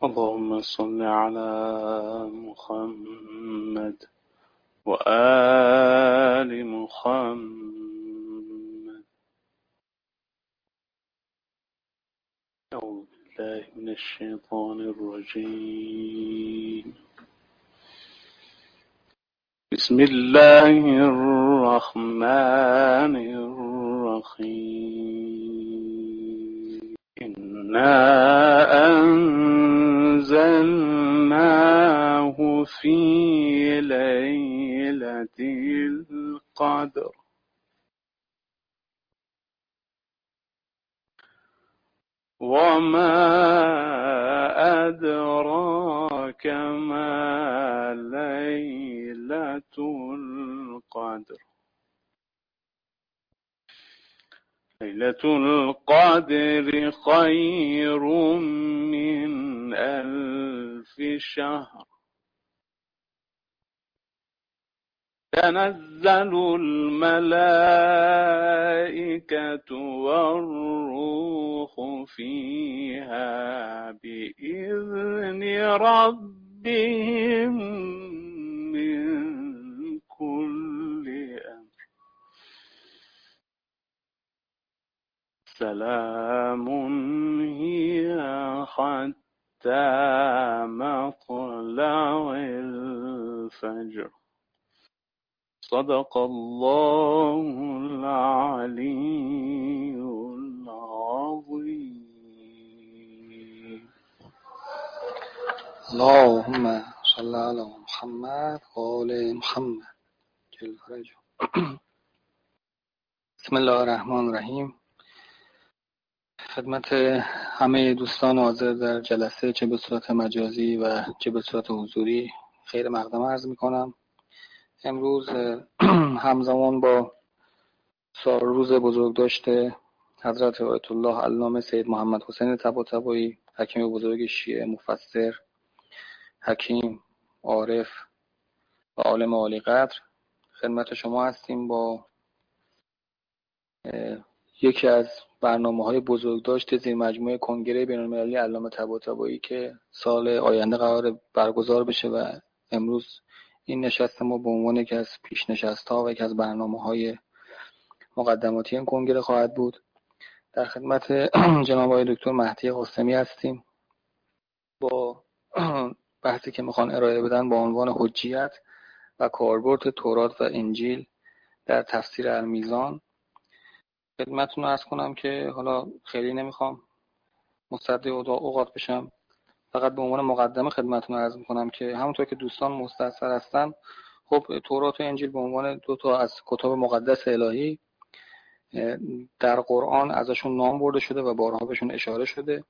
اللهم صل على محمد وآل محمد. أعوذ بالله من الشيطان الرجيم. بسم الله الرحمن الرحيم. إنا أنزلناه في ليلة القدر وما أدراك ما ليلة القدر. ليلة القدر خير من 1000 شهر. تنزل الملائكة والروح فيها بإذن ربهم من كل أمر. سلام هي حتى مطلع الفجر. صدق الله العلي العظيم. اللهم صل على محمد و آل محمد. بسم الله الرحمن الرحیم. خدمت همه دوستان حاضر در جلسه، چه به صورت مجازی و چه به صورت حضوری، خیر مقدم عرض می‌کنم. امروز همزمان با روز بزرگداشت حضرت آیت الله علامه سید محمد حسین طباطبایی، حکیم بزرگ شیعه، مفسر، حکیم، عارف و عالم عالی قدر، خدمت شما هستیم با یکی از برنامه‌های بزرگداشت زیر مجموعه کنگره بین‌المللی علامه طباطبایی که سال آینده قرار برگزار بشه و امروز این نشست ما به عنوان یکی از پیش نشست‌ها و یکی از برنامه‌های مقدماتی این کنگره خواهد بود. در خدمت جناب آقای دکتر مهدی قاسمی هستیم با بحثی که میخوان ارائه بدن با عنوان حجیت و کاربرد تورات و انجیل در تفسیر المیزان. خدمتتون عرض کنم که حالا خیلی نمیخوام مصدق اوقات بشم، فقط به عنوان مقدمه خدمتتون عرض میکنم که همونطور که دوستان مستحضر هستن، خب تورات و انجیل به عنوان دو تا از کتاب مقدس الهی در قرآن ازشون نام برده شده و بارها بهشون اشاره شده.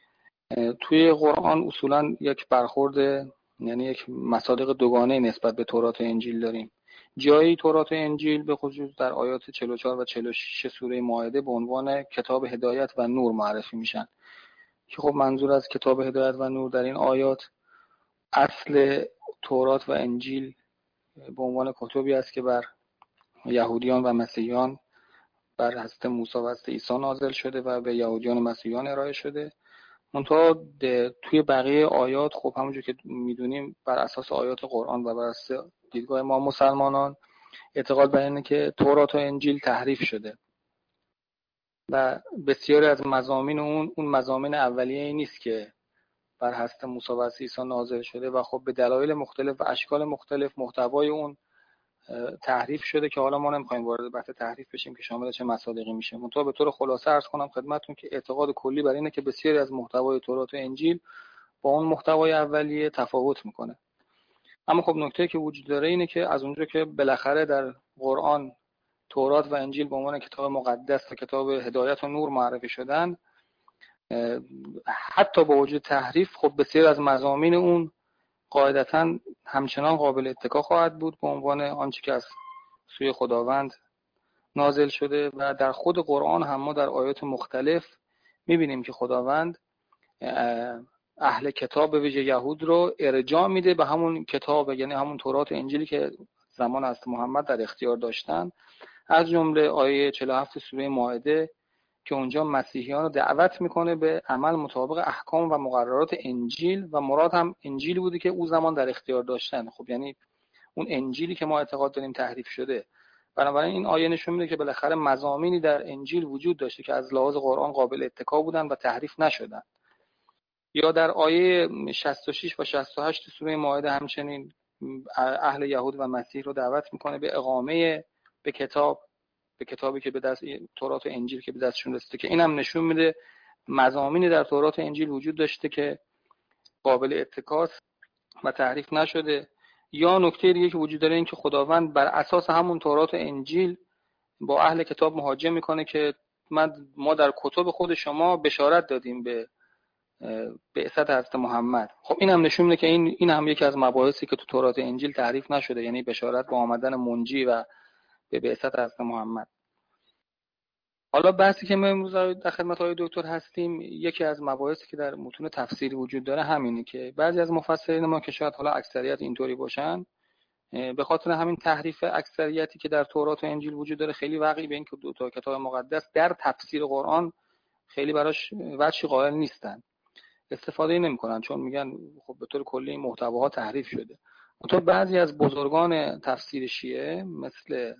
توی قرآن اصولا یک برخورد، یعنی یک مصادیق دوگانه نسبت به تورات و انجیل داریم. جایی تورات و انجیل به خصوص در آیات 44 و 46 سوره مائده به عنوان کتاب هدایت و نور معرفی میشن که خب منظور از کتاب هدایت و نور در این آیات اصل تورات و انجیل به عنوان کتبی است که بر یهودیان و مسیحیان، بر حضرت موسی و حضرت عیسی نازل شده و به یهودیان و مسیحیان ارائه شده. منتها توی بقیه آیات خب همونجور که میدونیم بر اساس آیات قرآن و بر اساس دیدگاه ما مسلمانان اعتقاد بر اینه که تورات و انجیل تحریف شده و بسیاری از مضامین اون مضامین اولیه‌ای نیست که بر حضرت موسی و عیسی نازل شده و خب به دلایل مختلف و اشکال مختلف محتوای اون تحریف شده که حالا ما نمیخوایم وارد بحث تحریف بشیم که شامل چه مصادیقی میشه. منتها به طور خلاصه عرض کنم خدمتتون که اعتقاد کلی بر اینه که بسیاری از محتوای تورات و انجیل با اون محتوای اولیه تفاوت میکنه. اما خب نکته که وجود داره اینه که از اونجا که بالاخره در قرآن تورات و انجیل به عنوان کتاب مقدس و کتاب هدایت و نور معرفی شدن، حتی با وجود تحریف خب بسیار از مضامین اون قاعدتاً همچنان قابل اتکا خواهد بود به عنوان آنچه که از سوی خداوند نازل شده. و در خود قرآن هم ما در آیات مختلف میبینیم که خداوند اهل کتاب به ویژه یهود رو ارجاع میده به همون کتاب، یعنی همون تورات و انجیلی که زمان حضرت محمد در اختیار داشتن. از جمله آیه 47 سوره مائده که اونجا مسیحیان رو دعوت میکنه به عمل مطابق احکام و مقررات انجیل و مراد هم انجیلی بوده که اون زمان در اختیار داشتن. خب یعنی اون انجیلی که ما اعتقاد داریم تحریف شده. بنابراین این آیه نشون میده که بالاخره مضامینی در انجیل وجود داشته که از لحاظ قرآن قابل اتکا بودن و تحریف نشدن. یا در آیه 66 و 68 سوره مائده همچنین اهل یهود و مسیح رو دعوت میکنه به اقامه به کتابی که به دست تورات و انجیل که به دستشون رسیده، که اینم نشون میده مضامینی در تورات و انجیل وجود داشته که قابل اتکاست و تحریف نشده. یا نکته دیگه که وجود داره این که خداوند بر اساس همون تورات و انجیل با اهل کتاب مهاجم میکنه که ما در کتب خود شما بشارت دادیم به بعثت حضرت محمد. خب این هم نشون میده که این هم یکی از مباحثی که تو تورات و انجیل تعریف نشده، یعنی بشارت با آمدن منجی و به بعثت حضرت محمد. حالا بحثی که ما امروز در خدمت های دکتر هستیم، یکی از مباحثی که در متون تفسیری وجود داره همینه که بعضی از مفسرین ما که شاید حالا اکثریت اینطوری باشن، به خاطر همین تحریف اکثریتی که در تورات و انجیل وجود داره خیلی وقی به این که دو تا کتاب مقدس در تفسیر قرآن خیلی براش وجهی قائل نیستن، استفاده نمی‌کنن، چون میگن خب به طور کلی این محتواها تحریف شده. تو بعضی از بزرگان تفسیر شیعه مثل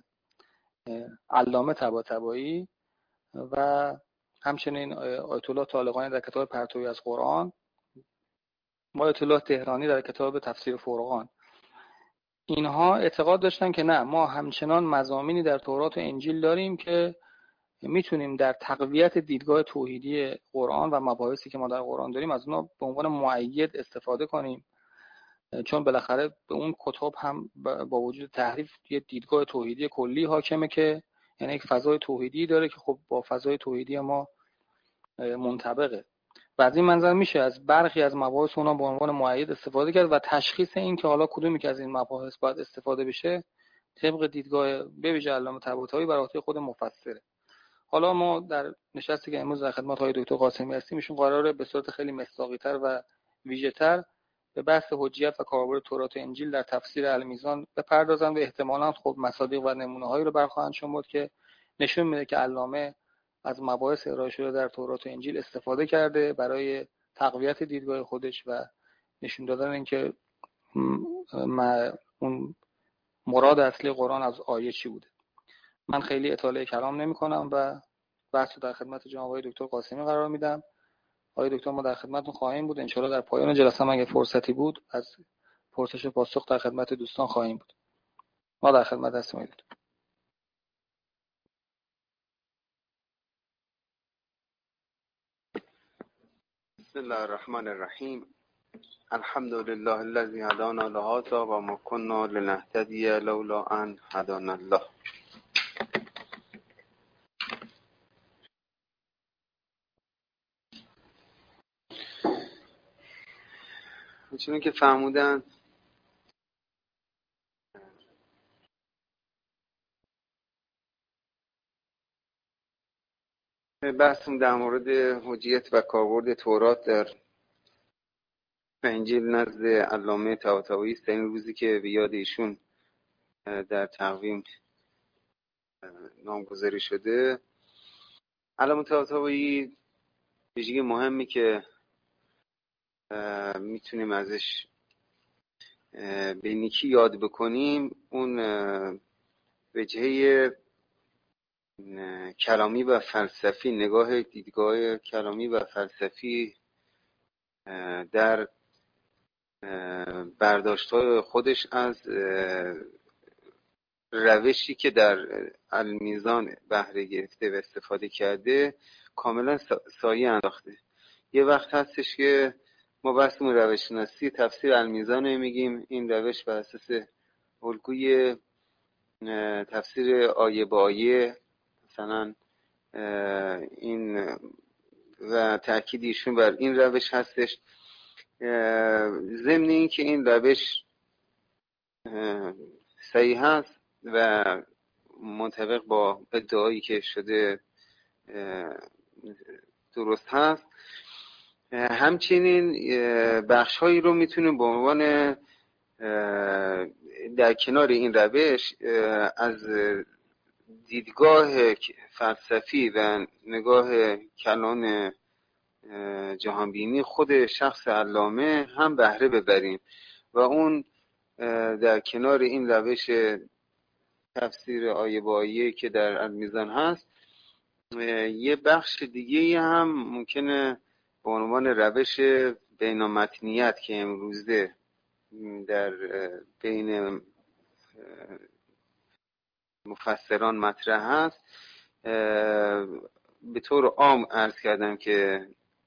علامه طباطبایی و همچنین آیت الله طالقانی در کتاب پرتوی از قرآن و آیت الله تهرانی در کتاب تفسیر فرقان، اینها اعتقاد داشتن که نه، ما همچنان مضامینی در تورات و انجیل داریم که میتونیم در تقویت دیدگاه توحیدی قرآن و مباحثی که ما در قرآن داریم از اونها به عنوان مؤید استفاده کنیم، چون بالاخره به اون کتاب هم با وجود تحریف یه دیدگاه توحیدی کلی حاکمه که یعنی یک فضای توحیدی داره که خب با فضای توحیدی ما منطبقه و از این منظر میشه از برخی از مباحث اونها به عنوان مؤید استفاده کرد و تشخیص این که حالا کدومی که از این مباحث باید استفاده بشه طبق دیدگاه به ویژه علامه طباطبایی بر عهده خود مفسره. حالا ما در نشستی که امروز در خدمت های دکتر قاسمی هستیم، ایشون قراره به صورت خیلی مصداقی‌تر و ویژه‌تر به بحث حجیت و کاربرد تورات و انجیل در تفسیر المیزان بپردازن و احتمالاً خب مصادیق و نمونه‌هایی رو برخواهند شمرد که نشون میده که علامه از مباحث ارائه شده در تورات و انجیل استفاده کرده برای تقویت دیدگاه خودش و نشون دادن اینکه اون مراد اصلی قرآن از آیه چی بوده. من خیلی اطاله کلام نمی‌کنم و بحث رو در خدمت جناب آقای دکتر قاسمی قرار میدم. آقای دکتر ما در خدمتتون خواهیم بود، ان شاءالله در پایان جلسه اگه فرصتی بود از پرسش و پاسخ در خدمت دوستان خواهیم بود. ما در خدمت هستیم. بسم الله الرحمن الرحیم. الحمد لله الذي هدانا لهذا و ما كنا لنهتدي لولا ان هدانا الله. چون که فرمودن بحثم در مورد حجیت و کاربرد تورات در انجیل نزد علامه طباطبایی است. این روزی که به یاد ایشون در تقویم نامگذاری شده. علامه طباطبایی ویژگی مهمی که میتونیم ازش به نیکی یاد بکنیم اون وجهه کلامی و فلسفی، دیدگاه کلامی و فلسفی در برداشت‌های خودش از روشی که در المیزان بهره گرفته و استفاده کرده کاملا سایه انداخته. یه وقت هستش که ما بحثمون روش شناسی تفسیر المیزان رو میگیم، این روش بر اساس الگوی تفسیر آیه با آیه مثلا این و تأکید ایشون بر این روش هستش. ضمن این که این روش صحیح هست و منطبق با ادعایی که شده درست هست، همچنین بخش‌هایی رو میتونیم به عنوان در کنار این روش از دیدگاه فلسفی و نگاه کلان جهانبینی خود شخص علامه هم بهره ببریم و اون در کنار این روش تفسیر آیه با آیه که در المیزان هست یه بخش دیگه هم ممکنه به عنوان روش بینامتنیت که امروزه در بین مفسران مطرح هست به طور عام عرض کردم که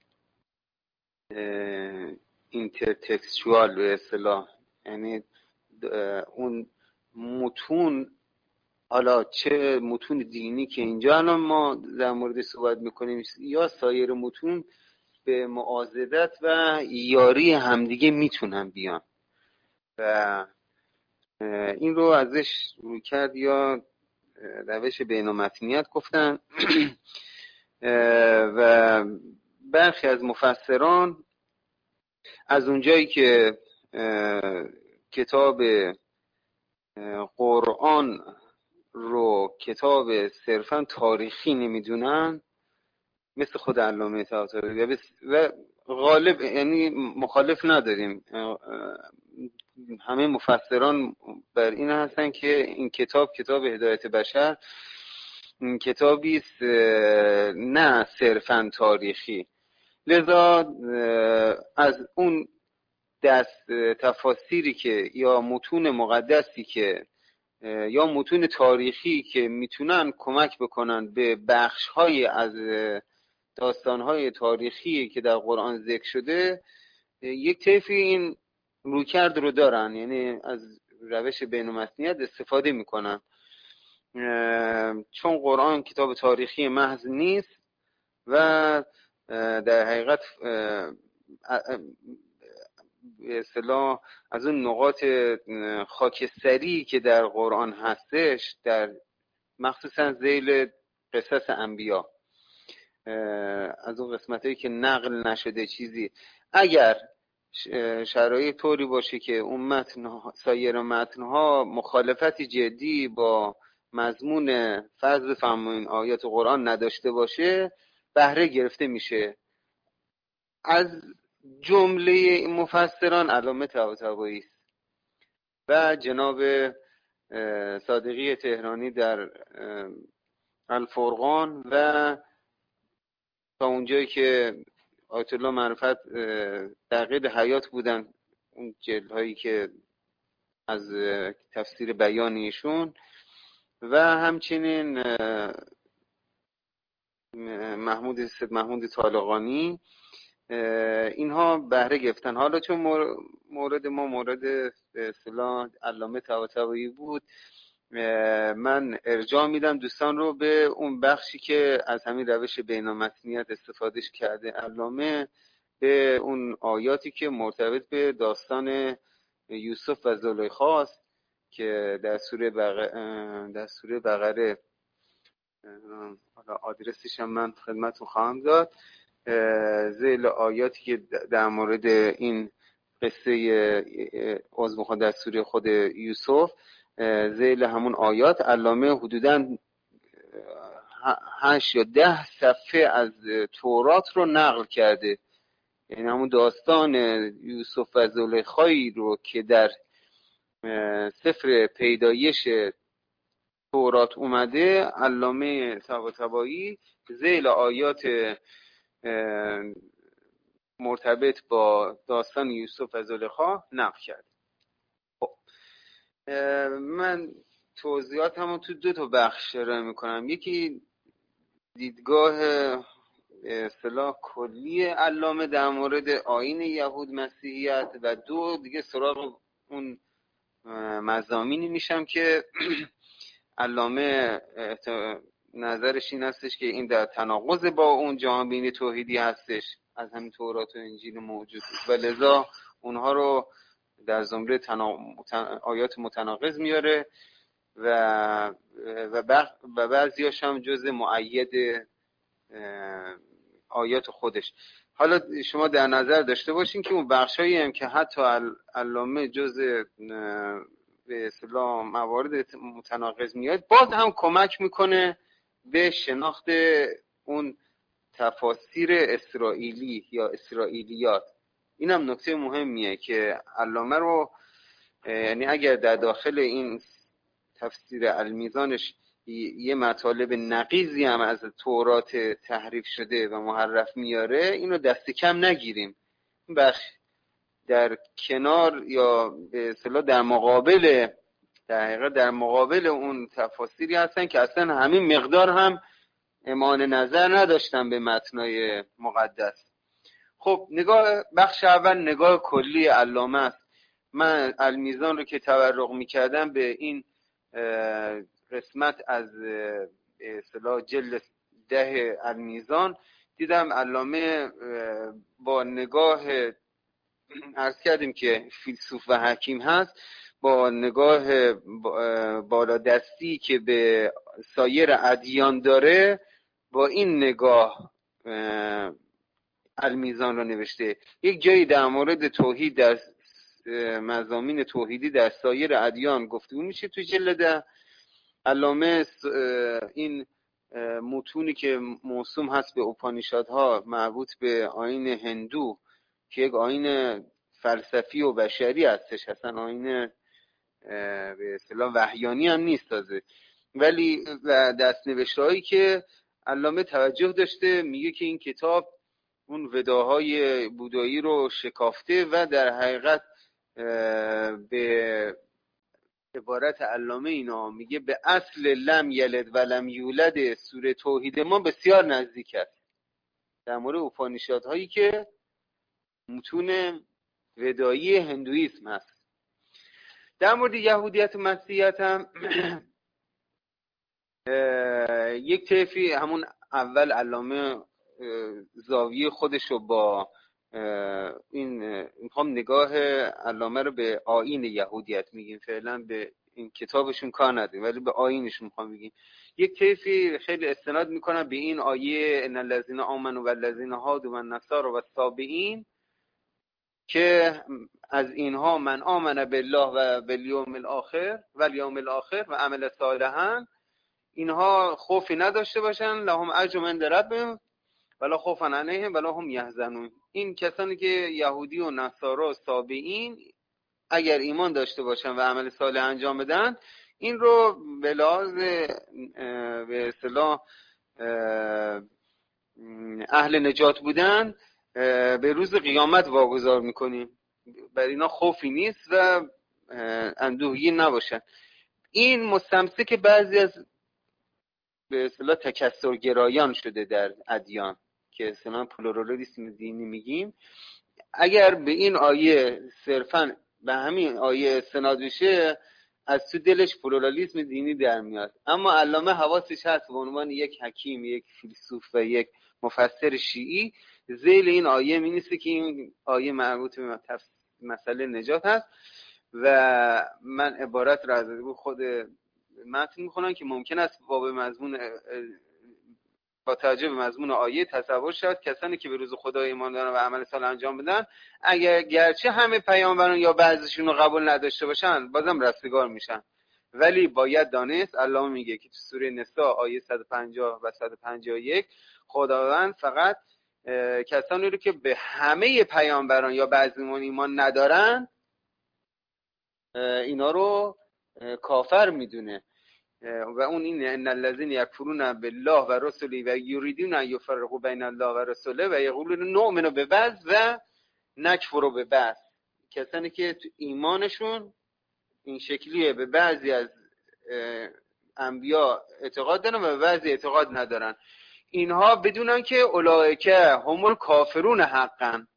اینترتکستوال به اصطلاح، یعنی اون متون، حالا چه متون دینی که اینجا الان ما در مورد صحبت میکنیم یا سایر متون، به معاضدت و یاری همدیگه میتونن بیان و این رو ازش روی کرد یا روش بینامتنیت گفتن. و برخی از مفسران از اونجایی که کتاب قرآن رو کتاب صرفا تاریخی نمیدونن، مثل خود علامه طباطبایی و غالب، یعنی مخالف نداریم، همه مفسران بر این هستن که این کتاب هدایت بشر این کتابی است نه صرفا تاریخی. لذا از اون دست تفاسیری که یا متون مقدسی که یا متون تاریخی که میتونن کمک بکنن به بخش‌های از داستان‌های تاریخی که در قرآن ذکر شده، یک طیفی این رویکرد رو دارن، یعنی از روش بین‌المتنیت استفاده میکنن، چون قرآن کتاب تاریخی محض نیست و در حقیقت به اصطلاح از اون نقاط خاکستری که در قرآن هستش، در مخصوصا ذیل قصص انبیا، از اون قسمتایی که نقل نشده چیزی، اگر شرایط طوری باشه که اون متن سایر متنها مخالفتی جدی با مضمون فرض بفرمایین آیات قرآن نداشته باشه، بهره گرفته میشه. از جمله مفسران علامه طباطبایی است و جناب صادقی تهرانی در الفرقان و تا اونجایی که آیت الله معرفت در قید حیات بودن، اون جلدهایی که از تفسیر بیان ایشون و همچنین محمود طالقانی، اینها بهره گرفتن. حالا چون مورد به اصطلاح علامه طباطبایی بود، من ارجاع میدم دوستان رو به اون بخشی که از همین روش بینامتنیت استفادهش کرده علامه، به اون آیاتی که مرتبط به داستان یوسف و زلیخا است که در سوره بقره، حالا آدرسش هم من خدمتتون خواهم داد، ذیل آیاتی که در مورد این قصه در سوره خود یوسف، ذیل همون آیات علامه حدوداً 8 یا 10 صفحه از تورات رو نقل کرده، یعنی همون داستان یوسف و زلیخایی رو که در سفر پیدایش تورات اومده، علامه طباطبایی ذیل آیات مرتبط با داستان یوسف و زلیخا نقل کرد. من توضیحاتمو تو 2 بخش ارائه میکنم. یکی دیدگاه اصطلاح کلی علامه در مورد آیین یهود مسیحیت و 2 دیگه سراغ اون مضامینی میشم که علامه نظرش این هستش که این در تناقض با اون جهانبینی توحیدی هستش از همین تورات و انجیل موجود و لذا اونها رو در زمره آیات متناقض میاره و بعضیاش هم جزء مؤید آیات خودش. حالا شما در نظر داشته باشین که اون بخشایی هم که حتی علامه جزء به اصطلاح موارد متناقض میاد، باز هم کمک میکنه به شناخت اون تفاسیر اسرائیلی یا اسرائیلیات. این هم نکته مهمیه که علامه رو، یعنی اگر در داخل این تفسیر المیزانش یه مطالب نقیضی هم از تورات تحریف شده و محرف میاره، اینو دست کم نگیریم. بخش در کنار یا به اصطلاح در مقابل اون تفاسیری هستن که اصلا همین مقدار هم امان نظر نداشتن به متنای مقدس. خب بخش اول نگاه کلی علامه است. من المیزان رو که تورق میکردم به این قسمت از اصطلاح جلد 10 المیزان، دیدم علامه با نگاه، عرض کردیم که فیلسوف و حکیم هست، با نگاه بالادستی که به سایر ادیان داره، با این نگاه المیزان رو نوشته. یک جایی در مورد توحید، در مضامین توحیدی در سایر ادیان گفتگو میشه تو جلد علامه. این متونی که موسوم هست به اوپانیشادها مربوط به آیین هندو که یک آیین فلسفی و بشری هستش، اصلا آیین به اصطلاح وحیانی هم نیست تازه، ولی دست‌نوشته‌هایی که علامه توجه داشته، میگه که این کتاب اون وداهای بودایی رو شکافته و در حقیقت به عبارت علامه اینا میگه به اصل لم یلد و لم یولد سوره توحید ما بسیار نزدیک است، در مورد اوپانیشادهایی که متون ودایی هندویسم هست. در مورد یهودیت و مسیحیت هم یک طیفی همون اول علامه زاویه خودش رو با میخوام نگاه علامه رو به آیین یهودیت میگیم، فعلا به این کتابشون کار نداریم ولی به آیینشون میخوام بگیم. یک طیفی خیلی استناد میکنن به این آیه ان الذین آمنوا والذین هادوا والنصارى والصابئین که از اینها من آمن بالله و بالیوم الاخر و الیوم الاخر و عمل صالحا، اینها خوفی نداشته باشن، لهم اجر عند ربهم ولا خوف علیهم ولا هم یحزنون. این کسانی که یهودی و نصارا و صابئین اگر ایمان داشته باشن و عمل صالح انجام بدن، این رو به لحاظ به اصطلاح اهل نجات بودن به روز قیامت واگذار میکنیم، بر اینا خوفی نیست و اندوهگین نباشن. این مستمسک بعضی از به اصطلاح تکثرگرایان شده در ادیان که اصطلاحاً پلورالیسم دینی میگیم. اگر به این آیه صرفاً به همین آیه استناد بشه، از تو دلش پلورالیسم دینی در میاد، اما علامه حواسش هست به عنوان یک حکیم، یک فیلسوف و یک مفسر شیعی ذیل این آیه می‌نویسه که این آیه مربوط به مسئله نجات هست و من عبارت را از خود متن میخونم که ممکن است با توجه به مضمون آیه تصور شد کسانی که به روز خدا ایمان دارن و عمل صالح انجام بدن، اگر گرچه همه پیامبران یا بعضیشون رو قبول نداشته باشن بازم رستگار میشن، ولی باید دانست، الله میگه که تو سوره نساء آیه 150 و 151 خداوند فقط کسانی رو که به همه پیامبران یا بعضیمون ایمان ندارن اینا رو کافر میدونه و اون این ان الذين يكفرون بالله و رسله و یریدون ان یفرقوا بین الله و رسله و یقولون نؤمن ببعض و نکفر ببعض، کسانی که تو ایمانشون این شکلیه، به بعضی از انبیا اعتقاد دارن و به بعضی اعتقاد ندارن، اینها بدونن که اولئک هم الکافرون حقا،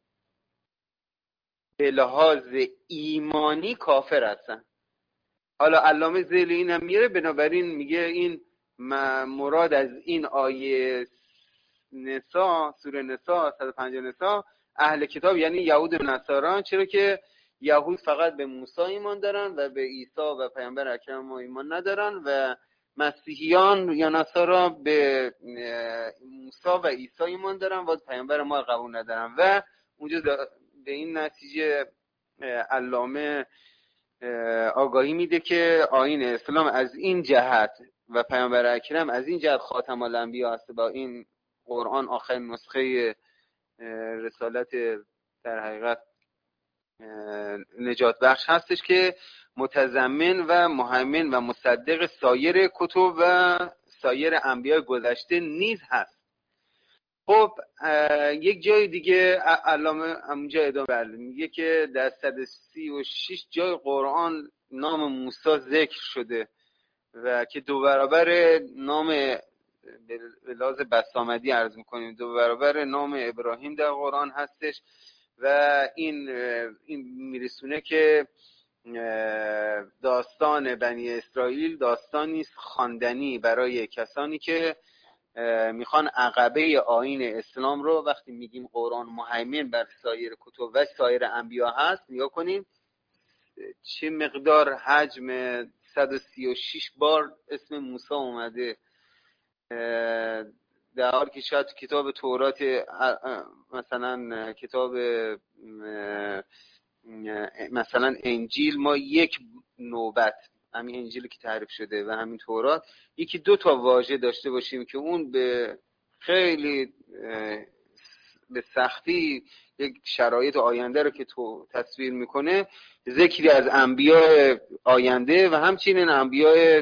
به لحاظ ایمانی کافر هستن. حالا علامه ذیل این هم میره، بنابراین میگه این مراد از این آیه نساء، سوره نساء 150 نساء، اهل کتاب یعنی یهود و نصاران، چرا که یهود فقط به موسی ایمان دارن و به عیسی و پیامبر اکرم ما ایمان ندارن و مسیحیان یا نصارا به موسی و عیسی ایمان دارن و پیامبر ما قبول ندارن و اونجا به این نتیجه علامه آگاهی میده که آیین اسلام از این جهت و پیامبر اکرم از این جهت خاتم الانبیا هست. با این قرآن آخرین نسخه رسالت در حقیقت نجات بخش هستش که متضمن و مهیمن و مصدق سایر کتب و سایر انبیاء گذشته نیز هست. خب یک جای دیگه علامه همونجا ادامه میگه که در 136 جای قرآن نام موسی ذکر شده و که 2 برابر نام به لحاظ بسامدی عرض میکنیم 2 برابر نام ابراهیم در قرآن هستش و این میرسونه که داستان بنی اسرائیل داستانی است خواندنی برای کسانی که میخوان عقبه آیین اسلام رو، وقتی میگیم قرآن مهیمن بر سایر کتب و سایر انبیا هست، نگاه کنیم چه مقدار حجم 136 بار اسم موسی اومده، در حالی که شاید کتاب تورات مثلا کتاب مثلا انجیل ما یک نوبت همین انجیلی که تعریف شده و همین تورات 1-2 تا واژه داشته باشیم که اون به خیلی به سختی یک شرایط آینده رو که تو تصویر میکنه، ذکری از انبیاء آینده و همچنین انبیاء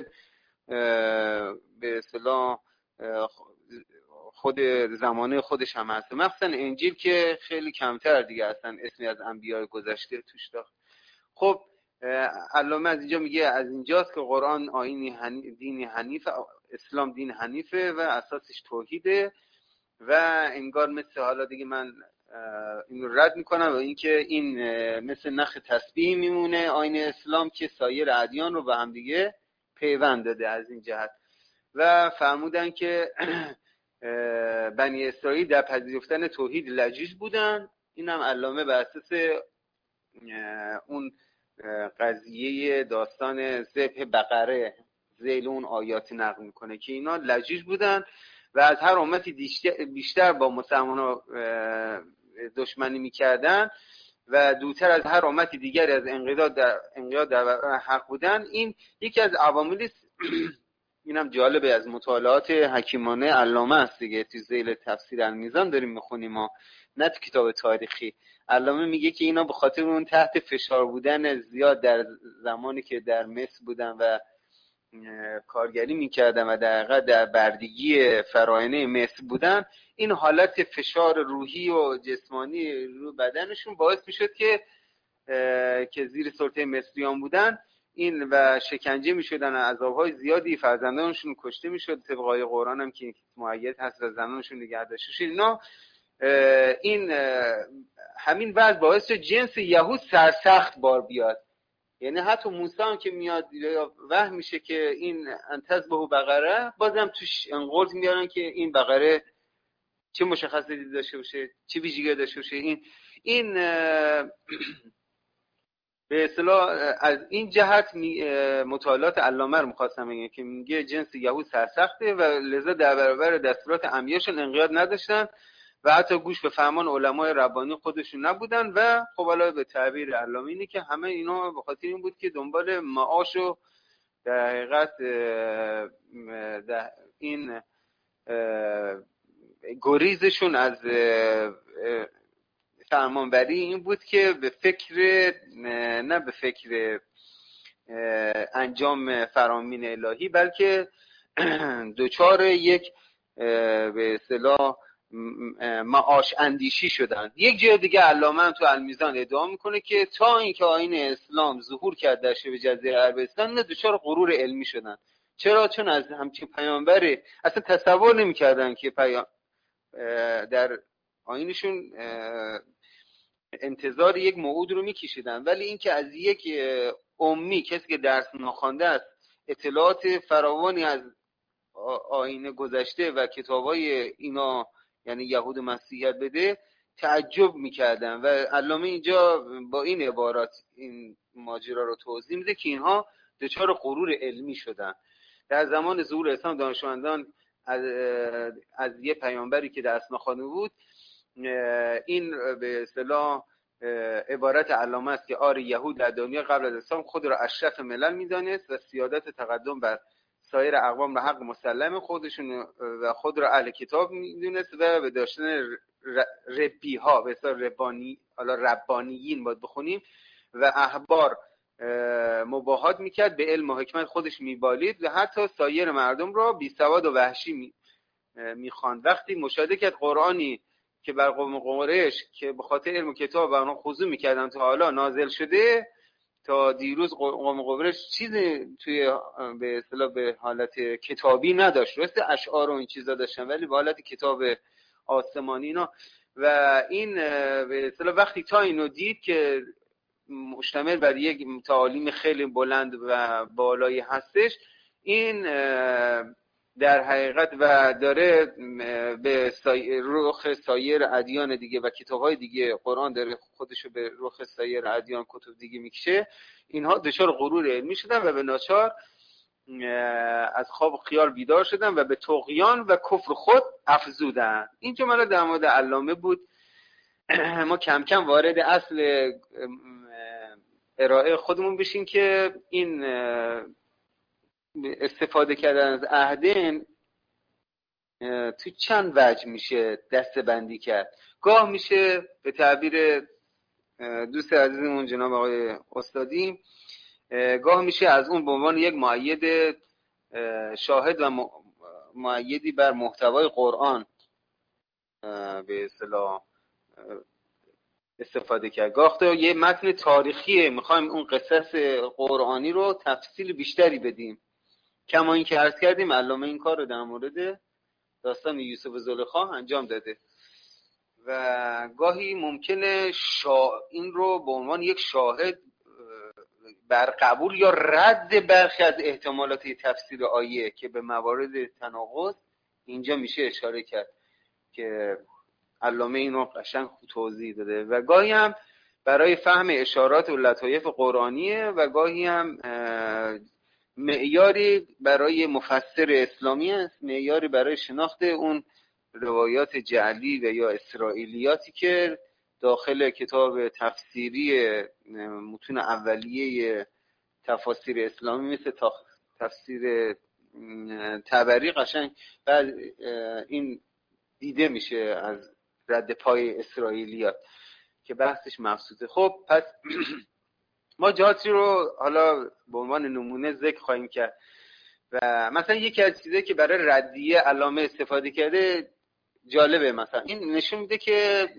به اصطلاح خود زمانه خودش هم هست. مثلا انجیل که خیلی کمتر دیگه اصلا اسمی از انبیاء گذشته توش داشت. خب علامه از اینجا میگه از اینجاست که قرآن آیین دینی حنیف، اسلام دین حنیفه و اساسش توحیده و انگار مثل حالا دیگه من این رد میکنم و اینکه این مثل نخ تسبیح میمونه آیین اسلام که سایر ادیان رو به هم دیگه پیوند داده از این جهت. و فرمودن که بنی اسرائیل در پذیرفتن توحید لجیج بودن. این هم علامه بر اساس اون قضیه داستان ذبح بقره ذیل اون آیاتی نقل میکنه که اینا لجیج بودن و از هر امتی بیشتر با مسلمان‌ها دشمنی میکردن و دورتر از هر امتی دیگری از انقیاد در حق بودن. این یکی از عواملی است. اینم جالبه، از مطالعات حکیمانه علامه است دیگه. تو ذیل تفسیر المیزان داریم میخونیم ما، نه تو کتاب تاریخی. علامه میگه که اینا به خاطر اون تحت فشار بودن زیاد در زمانی که در مصر بودن و کارگری میکردن و در بردگی فراعنه مصر بودن، این حالت فشار روحی و جسمانی رو بدنشون باعث میشد که زیر سلطه مصریان بودن این و شکنجه میشدن، عذابهای زیادی، فرزندانشون کشته میشد. طبق آیه قرآن هم که مؤید هست و زنانشون نگه داشته شد. اینا این همین وضع باعث شد جنس یهود سرسخت بار بیاد. یعنی حتی موسی هم که میاد وحی میشه که این انتزبه بقره، بازم توش انقلت میارن که این بقره چه مشخصاتی داشته باشه، چه ویژگی داشته باشه. این به اصطلاح از این جهت مطالعات علامه رو می‌خواستم بگم که میگه جنس یهود سرسخته و لذا در برابر دستورات انبیاشون انقیاد نداشتن و حتی گوش به فرمان علمای ربانی خودشون نبودن. و خب حالا به تعبیر علامه اینه که همه اینا به خاطر این بود که دنبال معاش و در حقیقت این گریزشون از فرمانبری این بود که به فکر انجام فرامین الهی، بلکه دوچار یک به اصطلاح معاش اندیشی شدن. یک جای دیگه علامه هم تو المیزان ادعا میکنه که تا اینکه آیین اسلام ظهور کرد در شبه جزیره عربستان، نه دوچار غرور علمی شدن. چرا؟ چون از همچین پیامبری اصلا تصور نمیکردن که در آیینشون انتظار یک موعود رو میکشیدن، ولی اینکه از یک امی، کسی که درس نخوانده است، اطلاعات فراوانی از آیین گذشته و کتابای اینا یعنی یهود مسیحیت بده، تعجب میکردن. و علامه اینجا با این عبارات این ماجرا رو توضیح میده که اینها دچار غرور علمی شدن. در زمان ظهور اسلام دانشمندان از یه پیامبری که درس نخوانده بود این به اصطلاح عبارت علامه است که آری یهود در دنیا قبل از اسلام خود را اشرف ملل میدانست و سیادت تقدم بر سایر اقوام را حق مسلم خودشون و خود را اهل کتاب میدونست و به داشتن ربی ها به اصطلاح ربانی، حالا ربانیین باید بخونیم، و احبار مباهات میکرد، به علم و حکمت خودش میبالید و حتی سایر مردم را بی سواد و وحشی میخواند. وقتی مشاهده کرد قرآنی که بر قوم قریش که به خاطر علم و کتاب آنها خضوع میکردن تا حالا نازل شده، تا دیروز قوم قریش چیزی توی به اصطلاح به حالت کتابی نداشت، راستی اشعار و این چیزا داشتن ولی به حالت کتاب آسمانی اینا، و این به اصطلاح وقتی تا اینو دید که مشتمل بر یک تعالیم خیلی بلند و بالایی هستش، این در حقیقت و داره به رخ سایر ادیان دیگه و کتاب‌های دیگه، قرآن داره خودشو به رخ سایر ادیان کتب دیگه میکشه، اینها دچار غرور علمی شدن و به ناچار از خواب و خیال بیدار شدن و به طغیان و کفر خود افزودن. این جمله در مورد علامه بود. ما کم کم وارد اصل ارائه خودمون بشیم که این استفاده کردن از عهدین تو چند وجه میشه دسته بندی کرد. گاه میشه به تعبیر دوست عزیزمون جناب آقای استادی، گاه میشه از اون به عنوان یک مؤید شاهد و مؤیدی بر محتوای قرآن به اصطلاح استفاده کرد. گاه تو یه متن تاریخیه، میخوایم اون قصص قرآنی رو تفصیل بیشتری بدیم، کما این که عرض کردیم علامه این کار رو در مورد داستان یوسف و زلیخا انجام داده. و گاهی ممکنه این رو به عنوان یک شاهد بر قبول یا رد برخی از احتمالات تفسیر آیه که به موارد تناقض اینجا میشه اشاره کرد که علامه اینو قشنگ توضیح داده. و گاهی هم برای فهم اشارات و لطایف قرآنیه و گاهی هم معیاری برای مفسر اسلامی است، معیاری برای شناخت اون روایات جعلی و یا اسرائیلیاتی که داخل کتاب تفسیری متون اولیه تفاسیر اسلامی مثل تفسیر طبری قشنگ بعد این دیده میشه از رد پای اسرائیلیات که بحثش مبسوطه. خب پس ما جهاتی رو حالا به عنوان نمونه ذکر خواهیم کرد و مثلا یکی از چیزایی که برای ردیه علامه استفاده کرده جالبه. مثلا این نشون میده که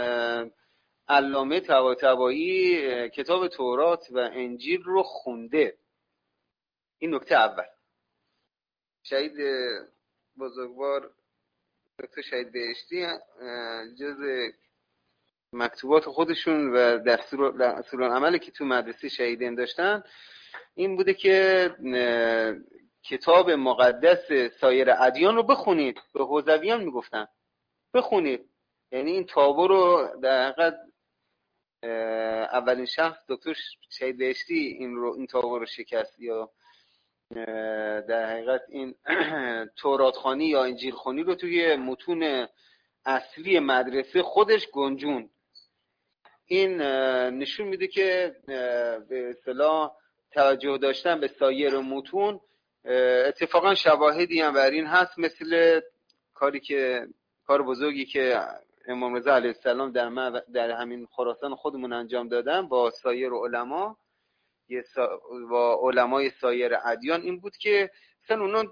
علامه طباطبایی کتاب تورات و انجیل رو خونده. این نکته اول. شهید بزرگوار دکتر شهید بهشتی جز مکتوبات خودشون و دستور عملی که تو مدرسه شهیدین داشتن این بوده که کتاب مقدس سایر ادیان رو بخونید. به حوزویان میگفتن بخونید، یعنی این تابو رو در حقیقت اولین شخص دکتر شهید بهشتی این تابو رو شکست، یا در حقیقت این تورات خوانی یا انجیل خوانی رو توی متون اصلی مدرسه خودش گنجون. این نشون میده که به اصطلاح توجه داشتن به سایر متون. اتفاقا شواهدی هم بر این هست، مثل کار بزرگی که امام رضا علیه السلام در همین خراسان خودمون انجام دادن با سایر علما و علمای سایر ادیان، این بود که مثلا اونا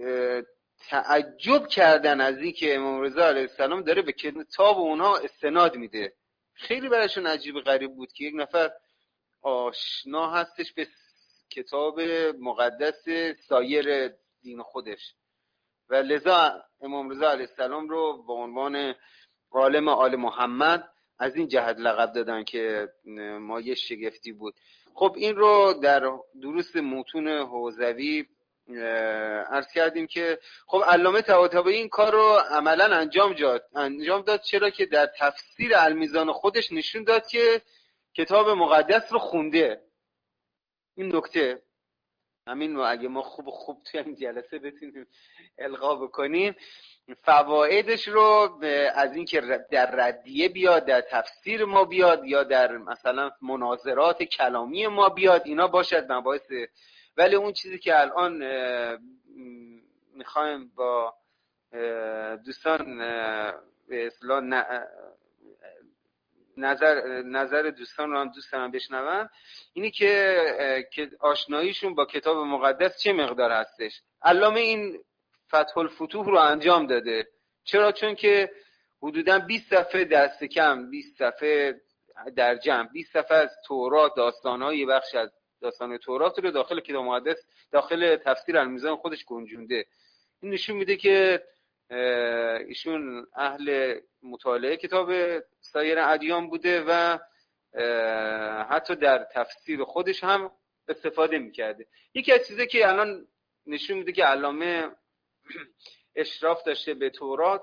تعجب کردن از این که امام رضا علیه السلام داره به کتاب اونها استناد میده. خیلی براشون عجیب غریب بود که یک نفر آشنا هستش به کتاب مقدس سایر دین خودش، و لذا امام رضا علیه السلام رو به عنوان عالم آل محمد از این جهت لقب دادن که مایه شگفتی بود. خب این رو در دروس متون حوزوی عرض کردیم که خب علامه طباطبایی این کار رو عملا انجام داد. چرا که در تفسیر المیزان خودش نشون داد که کتاب مقدس رو خونده. این نکته. همین رو اگه ما خوب توی این جلسه بتونیم القا بکنیم، فوایدش رو از این که در ردیه بیاد، در تفسیر ما بیاد، یا در مثلا مناظرات کلامی ما بیاد، اینا باشد مباحث. ولی اون چیزی که الان میخوایم با دوستان به اصطلاح نظر دوستان رو هم دوست دارم بشنوم، اینی که آشناییشون با کتاب مقدس چه مقدار هستش. علامه این فتح الفتوح رو انجام داده. چرا؟ چون که حدوداً 20 صفحه دست کم، 20 صفحه در جمع، 20 صفحه از تورات، داستان‌های بخش از داستان تورات رو داخل کتاب مقدس، داخل تفسیر المیزان خودش گنجونده. این نشون میده که ایشون اهل مطالعه کتاب سایر ادیان بوده و حتی در تفسیر خودش هم استفاده میکرده. یکی از چیزایی که الان نشون میده که علامه اشراف داشته به تورات،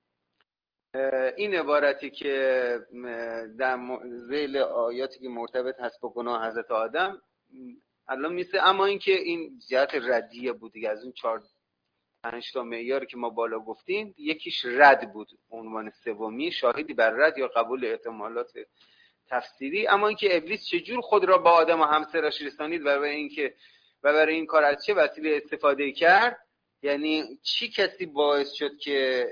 این عبارتی که در ذیل آیاتی که مرتبط هست با گناه حضرت آدم الان میسه، اما اینکه این جهت ردیه بود دیگه. از اون 4-5 تا معیاری که ما بالا گفتیم، یکیش رد بود، عنوان سومی شاهدی بر رد یا قبول احتمالات تفسیری. اما اینکه ابلیس چجور خود را با آدم و همسرش رسانید و برای این کار از چه وسیله استفاده کرد، یعنی چی کسی باعث شد که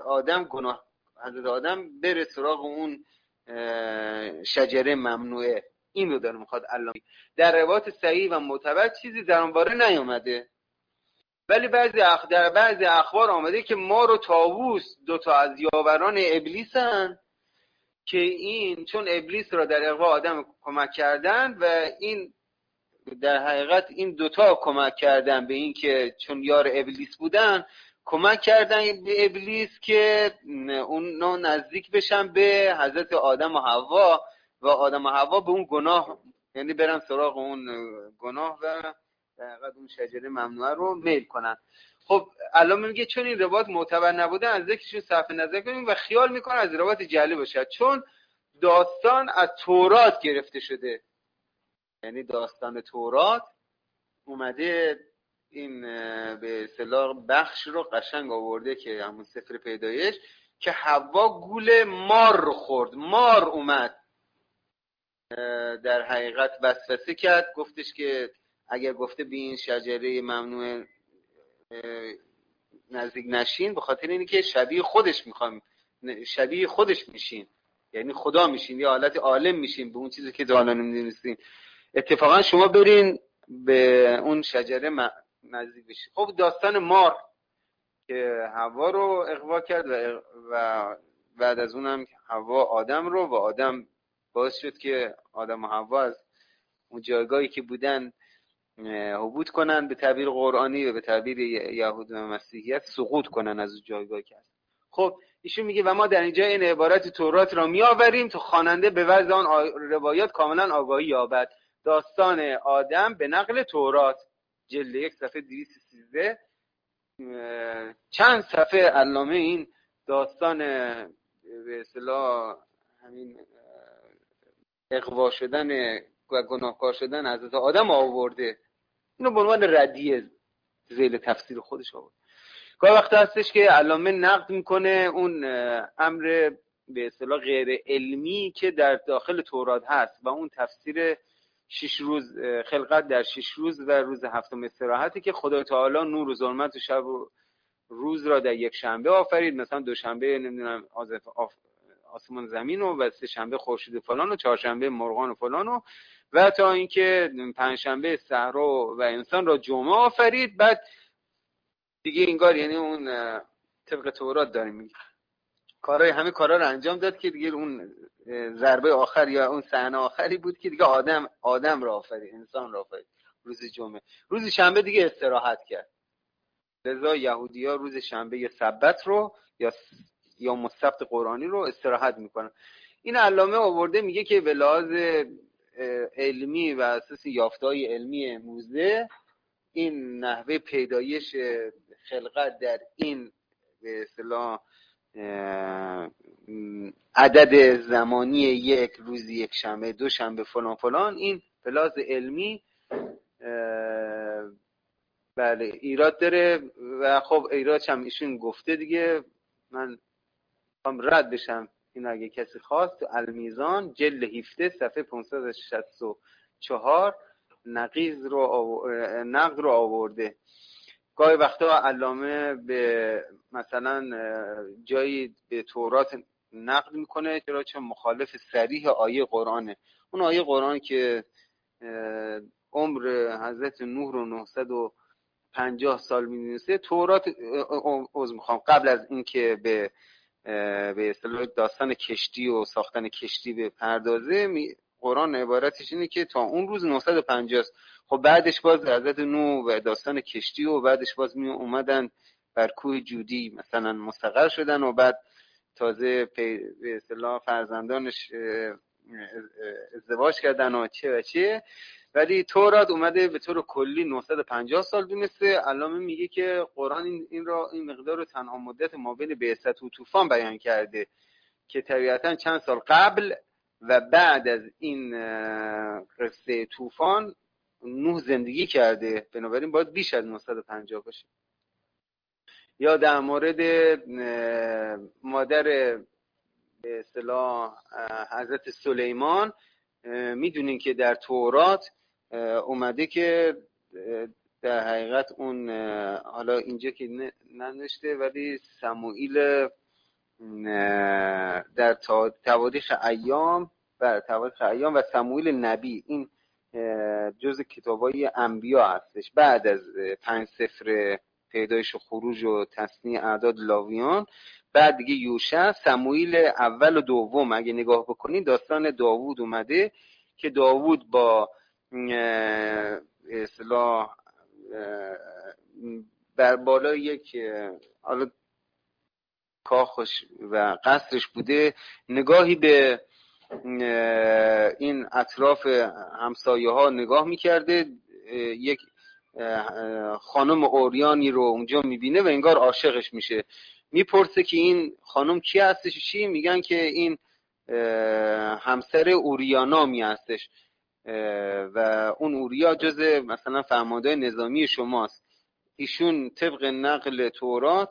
حضرت آدم بره سراغ اون شجره ممنوعه. این رو داره میخواد علامه. در روایات صحیح و معتبر چیزی در اون باره نیامده، ولی در بعضی اخبار آمده که مار و طاووس 2 تا از یاوران ابلیسن که این چون ابلیس را در اغوا آدم کمک کردن و این در حقیقت این 2 تا کمک کردن به این که چون یار ابلیس بودن، کمک کردن به ابلیس که اون نزدیک بشن به حضرت آدم و حوا و آدم و حوا به اون گناه، یعنی برن سراغ اون گناه و در حقیقت اون شجره ممنوعه رو میل کنن. خب علامه میگه چون این روایت معتبر نبوده از ذکرشون صرف نظر کنیم و خیال میکنه از روایت جعلی باشه، چون داستان از تورات گرفته شده. یعنی داستان تورات اومده این به اصطلاح بخش رو قشنگ آورده که همون سفر پیدایش که حوا گول مار رو خورد، مار اومد در حقیقت وسوسه کرد، گفتش که اگر گفته به این شجره ممنوع نزدیک نشین، به خاطر اینی که شبیه خودش میشین، یعنی خدا میشین، یا حالت عالم میشین به اون چیزی که حالا نمیدونستین. اتفاقا شما برین به اون شجره نزدیک بشین. خب داستان مار که حوا رو اغوا کرد و بعد از اونم حوا آدم رو، و آدم باعث شد که آدم و حوا از اون جایگاهی که بودن حبوط کنن به تعبیر قرآنی و به تعبیر یهود و مسیحیت سقوط کنن از اون جایگاهی که هست. خب ایشون میگه و ما در اینجا این عبارت تورات را میآوریم تا خواننده به وضع آن روایات کاملا آگاهی یابد. داستان آدم به نقل تورات، جلد 1 صفحه 213. چند صفحه علامه این داستان به اصطلاح همین اغوا شدن و گناهکار شدن حضرت آدم آورده. اینو به عنوان ردیه ذیل تفسیر خودش آورد. گاهی وقت هستش که علامه نقد میکنه اون امر به اصطلاح غیر علمی که در داخل تورات هست و اون تفسیر 6 روز خلقت در 6 روز و روز هفتم استراحتی که خدای تعالی نور و ظلمت و شب و روز را در یک شنبه آفرید. مثلا دوشنبه نمیدونم آسمان زمین و سه شنبه خورشید فلان و چهارشنبه مرغان و فلان و تا اینکه پنجشنبه صحرا و انسان را جمعه آفرید. بعد دیگه انگار یعنی اون طبق تورات داریم میگه همه کارا رو انجام داد که دیگه اون ضربه آخر یا اون صحنه آخری بود که دیگه آدم را آفرید، انسان را آفرید روز جمعه. روز شنبه دیگه استراحت کرد. لذا یهودی‌ها روز شنبه یا سبت رو یا مستبت قرآنی رو استراحت میکنن. این علامه آورده میگه که به لحاظ علمی و اساس یافته‌های علمی امروزه این نحوه پیدایش خلقت در این به اصطلاح عدد زمانی یک روز، یک شنبه، دو شنبه، فلان فلان، این به لحاظ علمی بله ایراد داره و خب ایرادش هم ایشون گفته دیگه. من رد بشم این اگه کسی خواست. تو المیزان جلد 17 صفحه 564 نقد رو آورده. گاهی وقتا علامه به مثلا جایی به تورات نقد میکنه چون مخالف صریح آیه قرآنه. اون آیه قرآن که عمر حضرت نوح رو 950 سال می‌دونسته، تورات قبل از اینکه به اصطلاح داستان کشتی و ساختن کشتی به پردازه، قرآن عبارتش اینه که تا اون روز 950 است. خب بعدش باز حضرت نوح و داستان کشتی و بعدش باز می اومدن بر کوه جودی مثلا مستقر شدن و بعد تازه به اصطلاح فرزندانش ازدواج کردن و چه. ولی تورات اومده به طور کلی 950 سال دونسته. علامه میگه که قرآن این مقدار رو تنها مدت ما بین بعثت و طوفان بیان کرده که طبیعتا چند سال قبل و بعد از این قصه طوفان نوح زندگی کرده، بنابراین باید بیش از 950 باشه. یا در مورد مادر به اصطلاح حضرت سلیمان، میدونین که در تورات اومده که در حقیقت اون حالا اینجا که ننوشته ولی سموئیل در تواریخ ایام و سموئیل نبی، این جزء کتابای انبیا هستش. بعد از 5 سفر پیدایش و خروج و تثنیه، اعداد، لاویان، بعد دیگه یوشع، سموئیل اول و دوم. اگه نگاه بکنین داستان داوود اومده که داوود با اصطلاح بر بالای یک حالا کاخش و قصرش بوده، نگاهی به این اطراف همسایه ها نگاه میکرده، یک خانم اوریانی رو اونجا میبینه و انگار عاشقش میشه. میپرسه که این خانم کی هستش؟ چی میگن که این همسر اوریا نامی هستش و اون اوریا جزء مثلا فرمانده نظامی شماست. ایشون طبق نقل تورات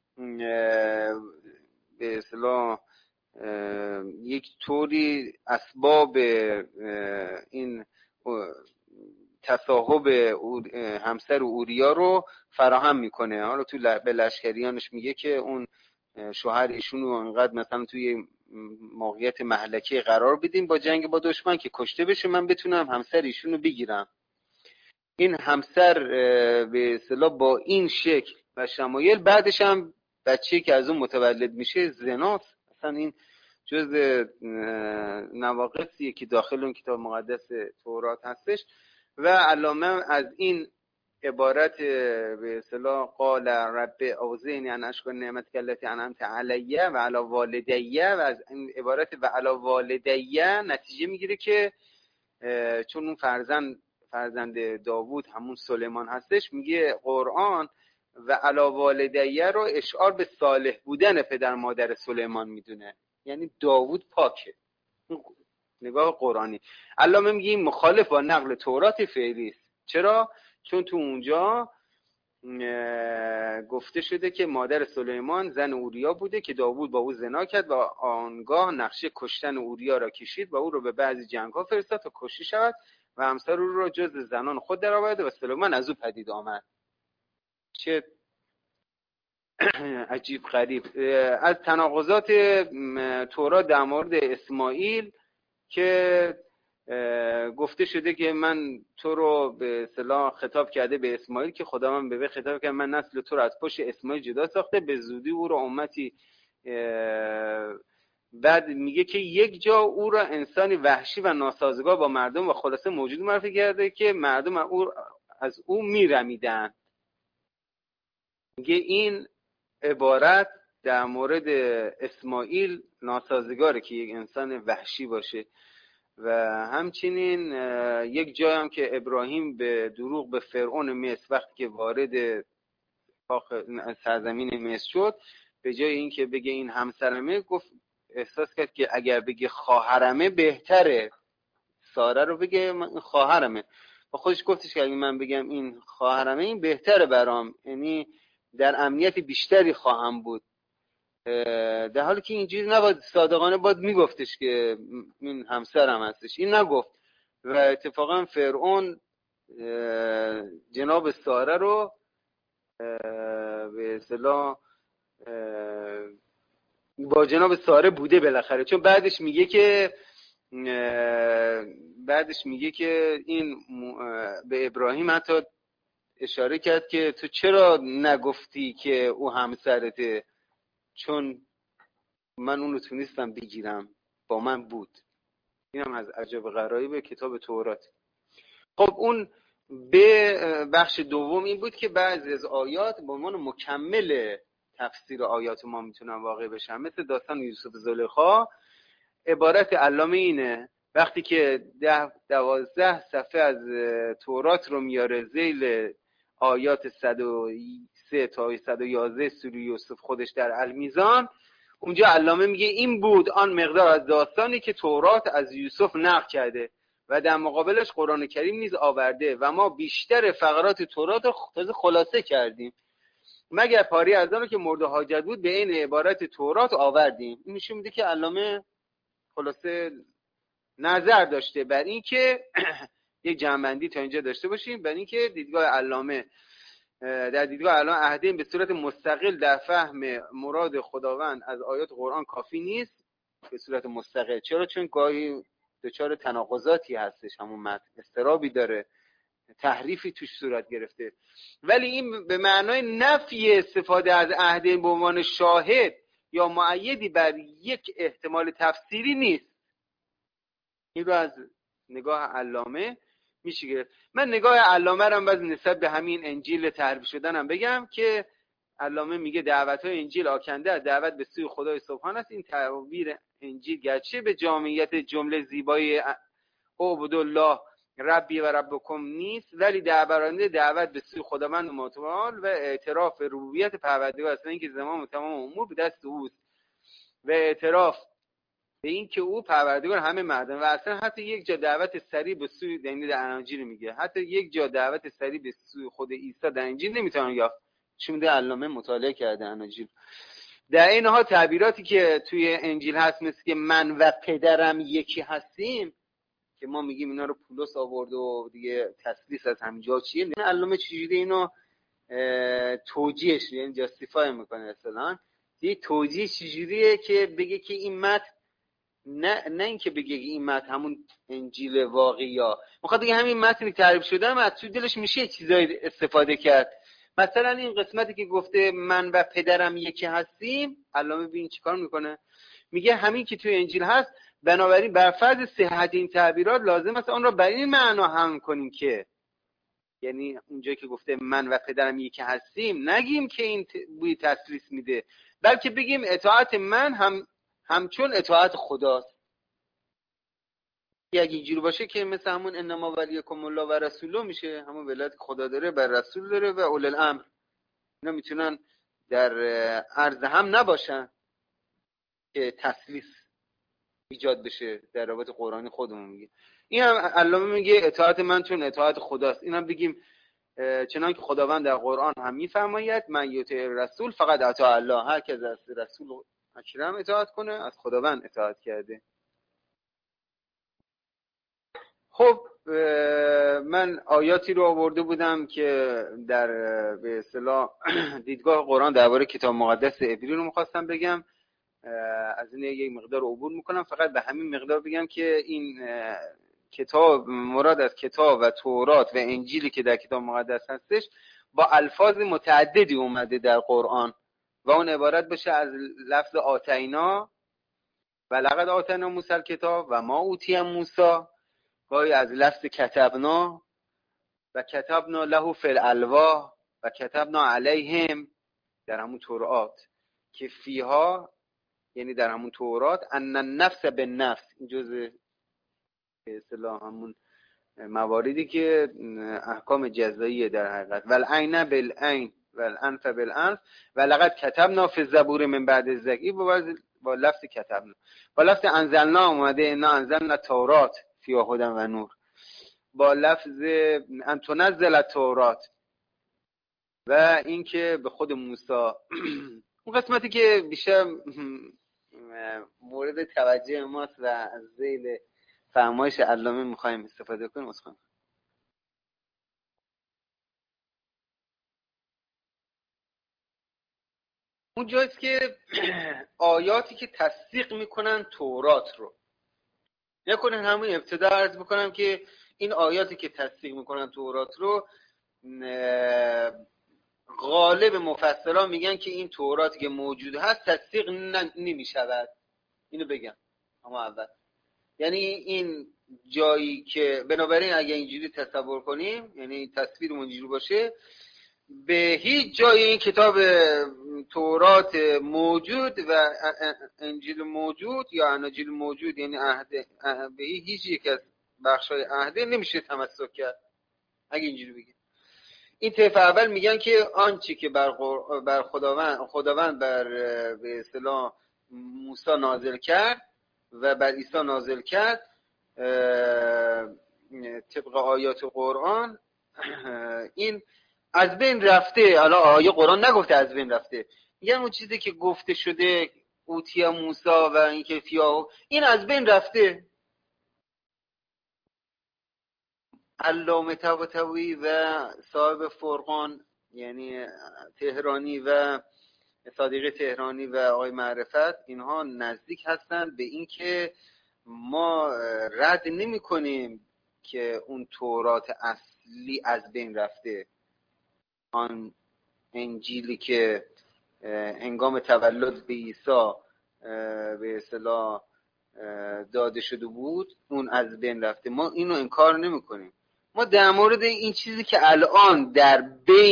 به اصطلاح یک طوری اسباب این تصاحب همسر اوریا رو فراهم میکنه. حالا تو به لشکریانش میگه که اون شوهر ایشون رو انقدر مثلا توی موقعیت مهلکی قرار بدیم با جنگ با دشمن که کشته بشه، من بتونم همسر ایشون رو بگیرم. این همسر به اصطلاح با این شکل و شمایل بعدش هم بچه‌ای که از اون متولد میشه زناست. اصلا این جزء نواقصیه که داخل اون کتاب مقدس تورات هستش. و علامه از این عبارت به اصطلاح قال رب اوزعنی ان اشکر نعمتک التی انعمت علی و علی والدی، و از این عبارت و علی والدی نتیجه میگیره که چون اون فرزند داوود همون سلیمان هستش، میگه قرآن و علی والدی رو اشعار به صالح بودن پدر مادر سلیمان میدونه، یعنی داوود پاکه. نگاه قرآنی. علامه میگه این مخالف با نقل تورات فعلی است. چرا؟ چون تو اونجا گفته شده که مادر سلیمان زن اوریا بوده که داوود با او زنا کرد و آنگاه نقشه کشتن اوریا را کشید و او رو به بعضی جنگ‌ها فرستاد تا کشته شود و همسر او را جز زنان خود درآورد و سلیمان از او پدید آمد. چه عجیب غریب. از تناقضات تورات در مورد اسماعیل که گفته شده که من تو رو به اصطلاح خطاب کرده به اسماعیل که خدا من به خطاب کرد من نسل تو رو از پشت اسماعیل جدا ساخته، به زودی او رو امتی. بعد میگه که یک جا او را انسانی وحشی و ناسازگار با مردم و خلاصه موجود معرفی کرده که مردم از او میرمیدن. میگه این عبارت در مورد اسماعیل ناسازگاره که یک انسان وحشی باشه. و همچنین یک جای هم که ابراهیم به دروغ به فرعون مصر وقتی که وارد سرزمین مصر شد، به جای اینکه بگه این همسرمه، گفت احساس کرد که اگر بگه خواهرمه بهتره، ساره رو بگه من خواهرمه. با خودش گفتش که اگه من بگم این خواهرمه این بهتره برام، یعنی در امنیت بیشتری خواهم بود، در حالی که اینجوری نباید، صادقانه باید میگفتش که این همسرم هستش. این نگفت و اتفاقا فرعون جناب ساره رو به اصطلاح با جناب ساره بوده بالاخره، چون بعدش میگه که این به ابراهیم حتی اشاره کرد که تو چرا نگفتی که او همسرته، چون من اونو تونستم بگیرم، با من بود. این هم از عجب غرایب کتاب تورات. خب اون به بخش دوم این بود که بعضی از آیات به عنوان مکمل تفسیر آیات ما میتونن واقع بشن، مثل داستان یوسف زلیخا. عبارت علامه اینه وقتی که 12 صفحه از تورات رو میاره ذیل آیات 103 تا 111 سوره یوسف خودش در المیزان، اونجا علامه میگه این بود آن مقدار از داستانی که تورات از یوسف نقل کرده و در مقابلش قرآن کریم نیز آورده و ما بیشتر فقرات تورات رو خلاصه کردیم مگر پاری از آن که مورد حاجت بود به این عبارت تورات آوردیم. این نشون میده که علامه خلاصه نظر داشته بر این که یک جمع‌بندی تا اینجا داشته باشیم، بر این که دیدگاه علامه در دیدگاه علامه اهدیم به صورت مستقل در فهم مراد خداوند از آیات قرآن کافی نیست به صورت مستقل. چرا؟ چون گاهی دچار تناقضاتی هستش، همون متن اضطرابی داره، تحریفی توش صورت گرفته، ولی این به معنای نفی استفاده از اهدیم به عنوان شاهد یا مؤیدی بر یک احتمال تفسیری نیست. این رو از نگاه علامه میشه گرفت. من نگاه علامه رو باز نسبت به همین انجیل تحریف شدنم بگم که علامه میگه دعوت‌های انجیل آکنده از دعوت به سوی خدای سبحان است. این تعبیر انجیل گرچه به جامعیت جمله زیبای عبدالله ربی و ربکم نیست، ولی برنده دعوت به سوی خداوند متعال و اعتراف ربوبیت پروردگار است، اینکه زمان و تمام امور به دست اوست و اعتراف به این که او پروردگار همه مردم. و اصلا حتی یک جا دعوت سریع به سوی، یعنی در اناجیل میگه، حتی یک جا دعوت سریع به سوی خود عیسی در انجیل نمیتونن یافت، چون ده علامه مطالعه کرده اناجیل. در این حال تعبیراتی که توی انجیل هست مثل که من و پدرم یکی هستیم که ما میگیم اینا رو پولس آورد و دیگه تثلیث از همینجا چیه، نه علامه چجوری اینو توجیهش، یعنی جاستیفای میکنه اصلا یه توجیه چجوریه که بگه که این متن نه اینکه بگه این متن همون انجیل واقعی ها، میخواد بگه همین متنی تعریف شده از تو دلش میشه چیزایی استفاده کرد. مثلا این قسمتی که گفته من و پدرم یکی هستیم، علامه ببین چیکار میکنه، میگه همین که توی انجیل هست، بنابراین بر فرض صحت این تعبیرات لازم است آن را بر این معنا هم کنیم که، یعنی اونجایی که گفته من و پدرم یکی هستیم نگیم که این بوی تثلیث میده، بلکه بگیم اطاعت من همچون اطاعت خداست. اگه اینجوری باشه که مثل همون انما ولیکم الله و رسوله میشه، همون ولایت خدا داره بر رسول داره و اولي الامر، اینا میتونن در عرض هم نباشن که تثلیث ایجاد بشه در رابطه قرآنی خودمون. میگه این هم علامه میگه اطاعت من چون اطاعت خداست. این هم بگیم چنان که خداوند در قرآن هم میفرماید من یطیع رسول فقط اطاع الله، هر کس از رسول اکرم اطاعت کنه از خداوند اطاعت کرده. خب من آیاتی رو آورده بودم که در به اصطلاح دیدگاه قرآن درباره کتاب مقدس عبری رو می‌خواستم بگم، از این یک مقدار عبور میکنم، فقط به همین مقدار بگم که این کتاب مراد از کتاب و تورات و انجیلی که در کتاب مقدس هستش با الفاظ متعددی اومده در قرآن و اون عبارت بشه از لفظ آتینا و لقد آتینا موسی الکتاب و ما اوتی موسی، گاهی از لفظ کتبنا و کتبنا له فی الالواح و کتبنا علیهم در همون تورات که فیها، یعنی در همون تورات، ان النفس بالنفس، این جزء به اصطلاح همون مواردی که احکام جزاییه در حقیقت، والعین بالعین والانف بالانف و لقد کتبنا فی الزبور من بعد الذکر با لفظ کتبنا. با لفظ انزلنا اومده انا انزلنا تورات فیها هدی و نور با لفظ ان تنزل التورات و اینکه به خود موسی اون قسمتی که بیشتر مورد توجه ماست و از ذیل فرمایش علامه میخوایم استفاده کنیم. اصلا اون جاییست که آیاتی که تصدیق میکنن تورات رو نکنن. همون ابتدا عرض بکنم که این آیاتی که تصدیق میکنن تورات رو غالب مفسران میگن که این توراتی که موجود هست تصدیق نمیشود. اینو بگم اما اول، یعنی این جایی که بنابراین اگه اینجوری تصور کنیم، یعنی تصویر اینجوری باشه، به هیچ جای این کتاب تورات موجود و انجیل موجود یا اناجیل موجود، یعنی به هیچ یک از بخشای عهده نمیشه تمسک کرد. اگه اینجوری بگیم، این طیف اول میگن که آنچه که بر خداوند بر به اصطلاح موسی نازل کرد و بر عیسی نازل کرد طبق آیات قرآن، این از بین رفته. حالا آیه قرآن نگفته از بین رفته، میگن اون چیزی که گفته شده اوتی موسی و این که این از بین رفته. علامه طباطبایی و صاحب فرقان یعنی تهرانی و صادق تهرانی و آقای معرفت، اینها نزدیک هستند به این که ما رد نمی کنیم که اون تورات اصلی از بین رفته. آن انجیلی که هنگام تولد به عیسی به اصطلاح داده شده بود اون از بین رفته. ما اینو انکار نمی کنیم. ما در مورد این چیزی که الان در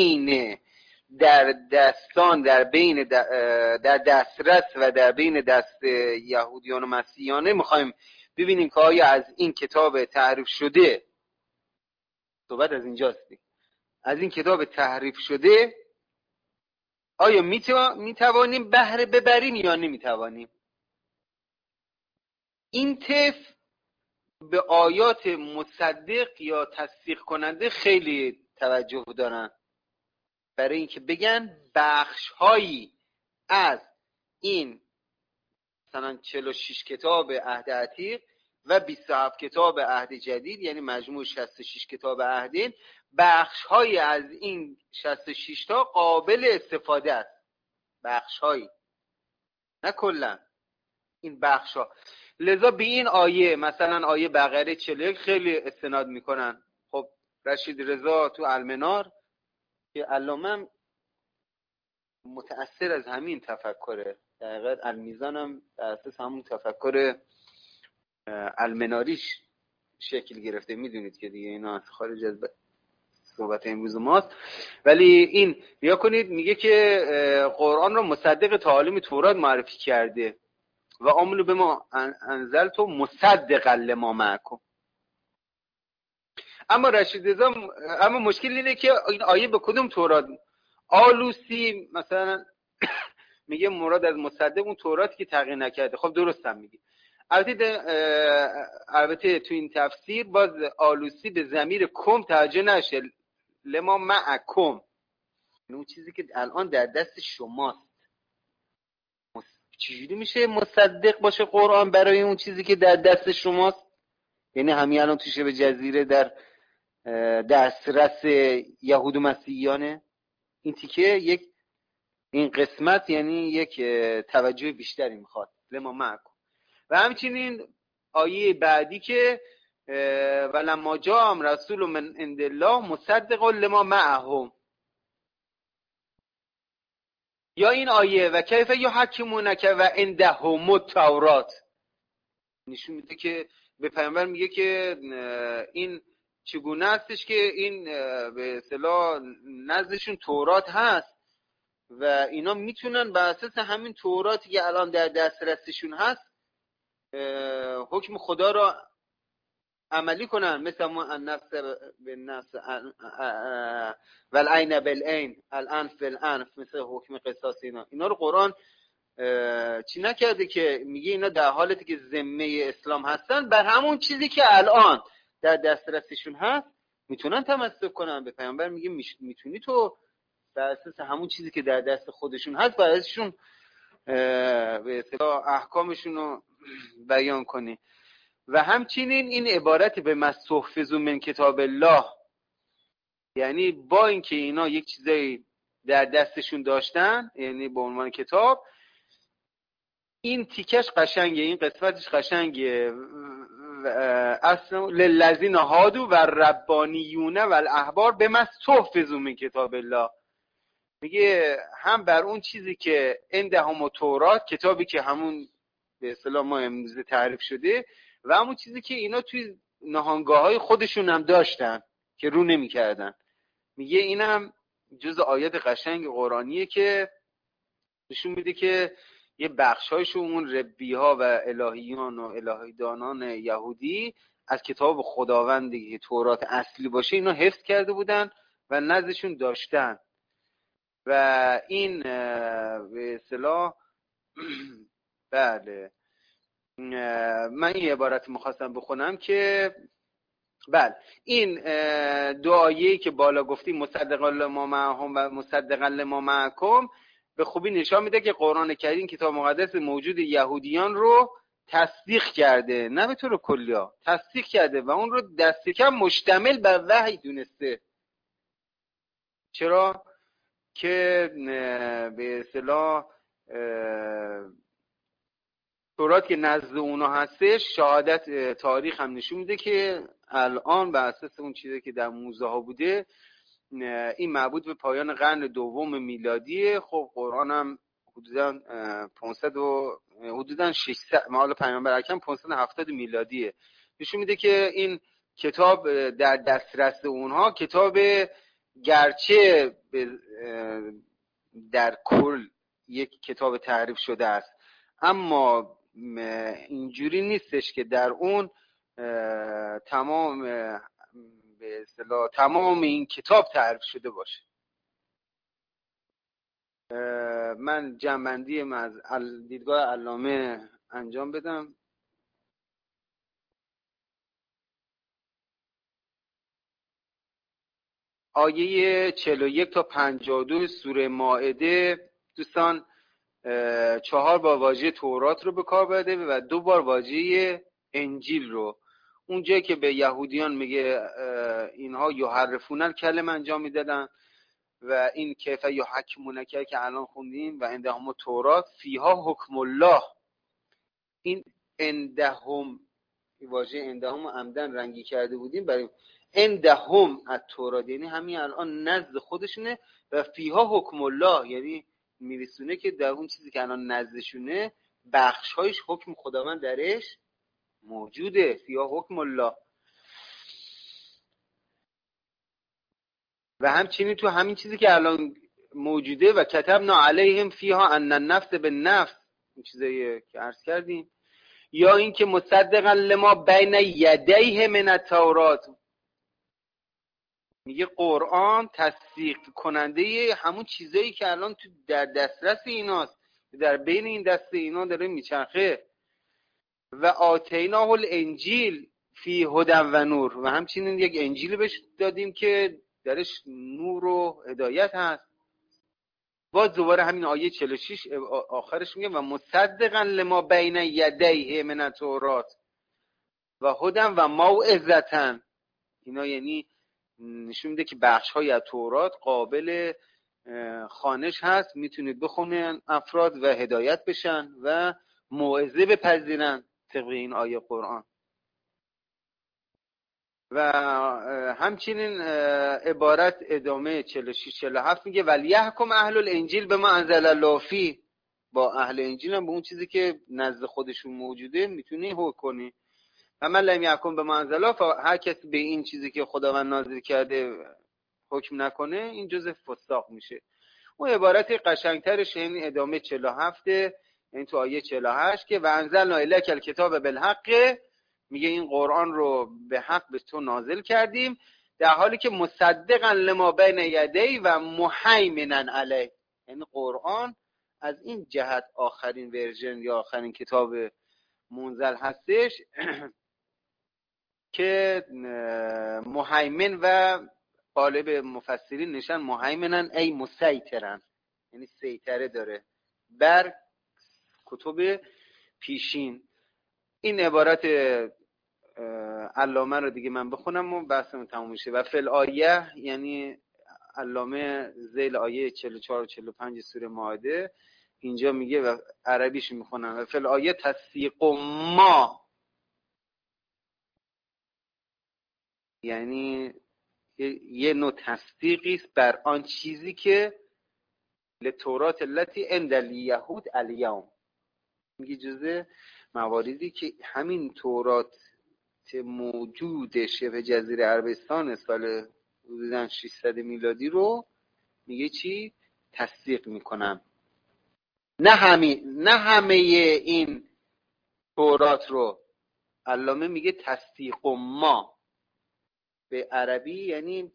دسترس و در بین دست یهودیان و مسیحیانه میخوایم ببینیم که آیا از این کتاب تحریف شده، صحبت از اینجاست، از این کتاب تحریف شده آیا میتوانیم بهره ببریم یا نمیتوانیم. این طیف به آیات مصدق یا تصدیق کننده خیلی توجه دارن، برای اینکه بگن بخش هایی از این مثلا 46 کتاب عهد عتیق و 27 کتاب عهد جدید، یعنی مجموع 66 کتاب عهدین، بخش هایی از این 66 تا قابل استفاده است. بخش هایی، نه کلا این بخش ها. لذا به این آیه، مثلا آیه بقره 41 خیلی استناد میکنن. خب رشید رضا تو المنار که علامه متأثر از همین تفکره، در حقیقت المیزان هم در اساس همون تفکر المناریش شکل گرفته. میدونید که دیگه اینا از خارج از صحبت امروز ماست، ولی این بیا کنید میگه که قرآن رو مصدق تعالیم تورات معرفی کرده و آمنو به ما انزلتو مصدقا لما معکم. اما رشید رضا اما مشکل اینه که این آیه به کدوم تورات؟ آلوسی مثلا میگه مراد از مصدق اون توراتی که تغییر نکرده. خب درست هم میگه. البته تو این تفسیر باز آلوسی به ضمیر کم توجه نشه، لما معکم، اون چیزی که الان در دست شماست. چجوری میشه مصدق باشه قرآن برای اون چیزی که در دست شماست؟ یعنی همین الان تو شبه جزیره در دسترس یهود و مسیحیانه. این تیکه این قسمت یعنی یک توجه بیشتری میخواد، لما معکم. و همچنین آیه بعدی که ولما جاءهم رسول من عند الله مصدق لما معهم، یا این آیه و کیف یحکمونک و عندهم التورات، نشون میده که به پیامبر میگه که این چگونه هستش که این به اصطلاح نزدشون تورات هست و اینا میتونن بر اساس همین توراتی که الان در دسترسشون هست حکم خدا را عملی کنن، مثل ما النفس بالنفس والعین بالعین الانف بالانف، مثل حکم قصاص. اینا رو قرآن چی نکرده که میگه اینا در حالتی که ذمه اسلام هستن بر همون چیزی که الان در دسترسشون هست میتونن تمسک کنن. به پیامبر میگه میتونی تو بر اساس همون چیزی که در دست خودشون هست بر اساسشون به اصطلاح احکامشون رو بیان کنی. و همچنین این عبارت به مستحفظو من کتاب الله، یعنی با اینکه اینا یک چیزایی در دستشون داشتن یعنی به عنوان کتاب، این تیکش قشنگه، این قسمتش قشنگه. اصلا للذین هادو و ربانیون و الاحبار بما استحفظوا من کتاب الله، میگه هم بر اون چیزی که عندهم تورات، کتابی که همون به اصطلاح ما امروزه تعریف شده، و همون چیزی که اینا توی نهانگاه‌های خودشون هم داشتن که رو نمی‌کردن. میگه اینم جز آیات قشنگ قرآنیه که نشون میده که یه بخشایش اون ربی‌ها و الهیان و الهیدانان یهودی از کتاب خداوند که تورات اصلی باشه اینا حفظ کرده بودن و نزدشون داشتن. و این به اصطلاح بله من این عبارت میخواستم بخونم که بله این دو آیه‌ای که بالا گفتیم مصدقا لما معهم و مصدقا لما معکم به خوبی نشان میده که قرآن کریم کتاب مقدس موجود یهودیان رو تصدیق کرده، نه به طور کلیا تصدیق کرده و اون رو دست کم مشتمل بر وحی دونسته. چرا؟ که به اصطلاح تورات که نزد اونا هستش، شهادت تاریخ هم نشون میده که الان بر اساس اون چیزی که در موزه ها بوده این مربوط به پایان قرن دوم میلادیه. خب قرآن هم حدوداً 500 و حدوداً 600 مال پیامبر اکرم 570 میلادیه. نشون میده که این کتاب در دسترس اونها کتاب گرچه در کل یک کتاب تعریف شده است، اما اینجوری نیستش که در اون تمام به اصطلاح تمام این کتاب تعریف شده باشه. من جمع‌بندی از دیدگاه علامه انجام بدم. آیه 41 تا 52 سوره مائده دوستان 4 بار واژه تورات رو به کار برده و 2 بار واژه انجیل رو. اونجایی که به یهودیان میگه اینها یحرفون الکلمه انجام میدادن و این کیف یحکمونک که الان خوندیم و عندهم تورات فیها حکم الله، این عندهم واژه عندهم عمدن رنگی کرده بودیم برای عندهم التورات، یعنی همین الان نزد خودشونه، و فیها حکم الله یعنی میرسونه که در اون چیزی که الان نزدشونه بخش‌هایش حکم خداوند درش موجوده. فیها حکم الله. و همچنین تو همین چیزی که الان موجوده و کتبنا علیهم فیها ان النفس بالنفس، این چیزایی که عرض کردیم، یا این که مصدقا لما بین یدیه من التورات، میگه قرآن تصدیق کننده همون چیزایی که الان تو در دسترس ایناست، در بین این دست اینا داره میچرخه. و آتیناه الانجیل فی هدی و نور، و همچنین یک انجیل بهش دادیم که درش نور و هدایت هست. باز دوباره همین آیه 46 آخرش میگه و مصدقا لما بین یدیه من التورات و هدی و موعظه. اینا یعنی نشون میده که بخش های از تورات قابل خوانش هست، میتونید بخونن افراد و هدایت بشن و موعظه بپذیرن طبق این آیه قرآن. و همچنین عبارت ادامه 46-47 میگه ولیحکم اهل الانجیل بما انزل الله فیه، با اهل انجیل هم به اون چیزی که نزد خودشون موجوده میتونی حکم کنی. و من لم یحکم بما انزل الله، هر کسی به این چیزی که خداوند نازل کرده حکم نکنه این جزء فساق میشه. اون عبارت قشنگترش این ادامه 47 این تو آیه 48 که و انزلنا الیک الکتاب بالحق، میگه این قرآن رو به حق به تو نازل کردیم در حالی که مصدقا لما بین یدی و مهیمنا علیه، یعنی قرآن از این جهت آخرین ورژن یا آخرین کتاب منزل هستش که مهیمن و قالب مفسرین نشن مهیمنن ای مسیطرن، یعنی سیطره داره بر کتب پیشین. این عبارت علامه رو دیگه من بخونم و بحثمون تموم میشه. و فی الآیه یعنی علامه ذیل آیه 44 و 45 سوره مائده اینجا میگه و عربیش میخونم و فی الآیه تصدیق ما، یعنی یه نوع تصدیقی است بر آن چیزی که لتورات التي عند الیهود الیوم، میگه جزء مواردی که همین تورات موجود شبه جزیره عربستان سال حدوداً 600 میلادی رو میگه چی؟ تصدیق میکنم. نه همه این تورات رو. علامه میگه تصدیق ما به عربی یعنی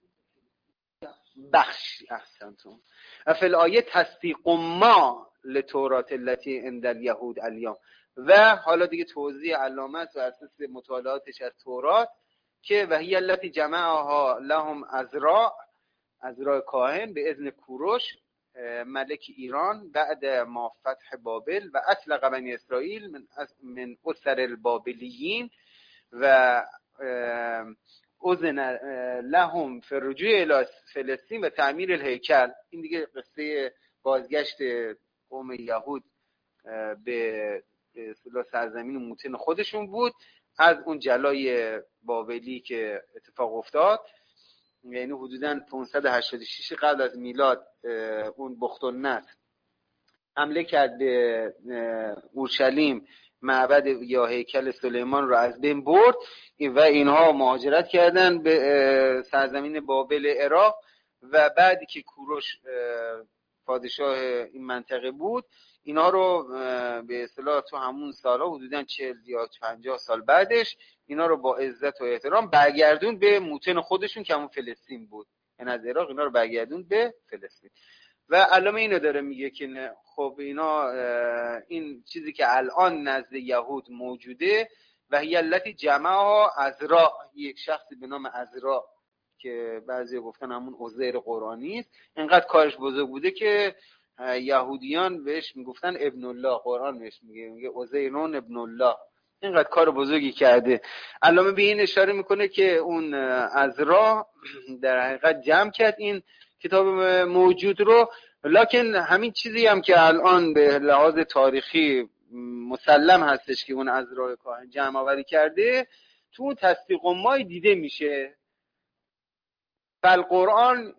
بخش. احسنتون. فی الآیه تصدیق ما لتورات التي عند الیهود الیوم. و حالا دیگه توضیح علامه است بر اساس مطالعاتش از تورات که و هی التي جمعها لهم عزرا کاهن به اذن کوروش ملک ایران بعد ما فتح بابل و اطلق بنی اسرائیل من اسر البابلیین و اذن لهم فی الرجوع الی فلسطین و تعمیر الهیکل. این دیگه قصه بازگشت قوم یهود به اصطلاح سرزمین موطن خودشون بود از اون جلای بابلی که اتفاق افتاد، یعنی حدوداً 586 قبل از میلاد. اون بختالنصر حمله کرد به اورشلیم، معبد یا هیکل سلیمان رو از بین برد و اینها مهاجرت کردن به سرزمین بابل عراق. و بعدی که کوروش پادشاه این منطقه بود اینا رو به اصطلاح تو همون سالا حدوداً 40 یا 50 سال بعدش اینا رو با عزت و احترام برگردون به موطن خودشون که همون فلسطین بود. یعنی از عراق اینا رو برگردون به فلسطین. و علامه اینو داره میگه که خب اینا این چیزی که الان نزد یهود موجوده و هی التی جمعها عزرا، یک شخصی به نام عزرا که بعضی گفتن همون عزیر قرآنی است، اینقدر کارش بزرگ بوده که یهودیان بهش میگفتن ابن الله. قرآن بهش میگه عزیرون ابن الله. اینقدر کار بزرگی کرده. علامه به این اشاره میکنه که اون عزرا در حقیقت جمع کرد این کتاب موجود رو، لکن همین چیزی هم که الان به لحاظ تاریخی مسلم هستش که اون عزرا کاهن جمع آوری کرده تو اون تصدیق مای دیده میشه. فالقرآن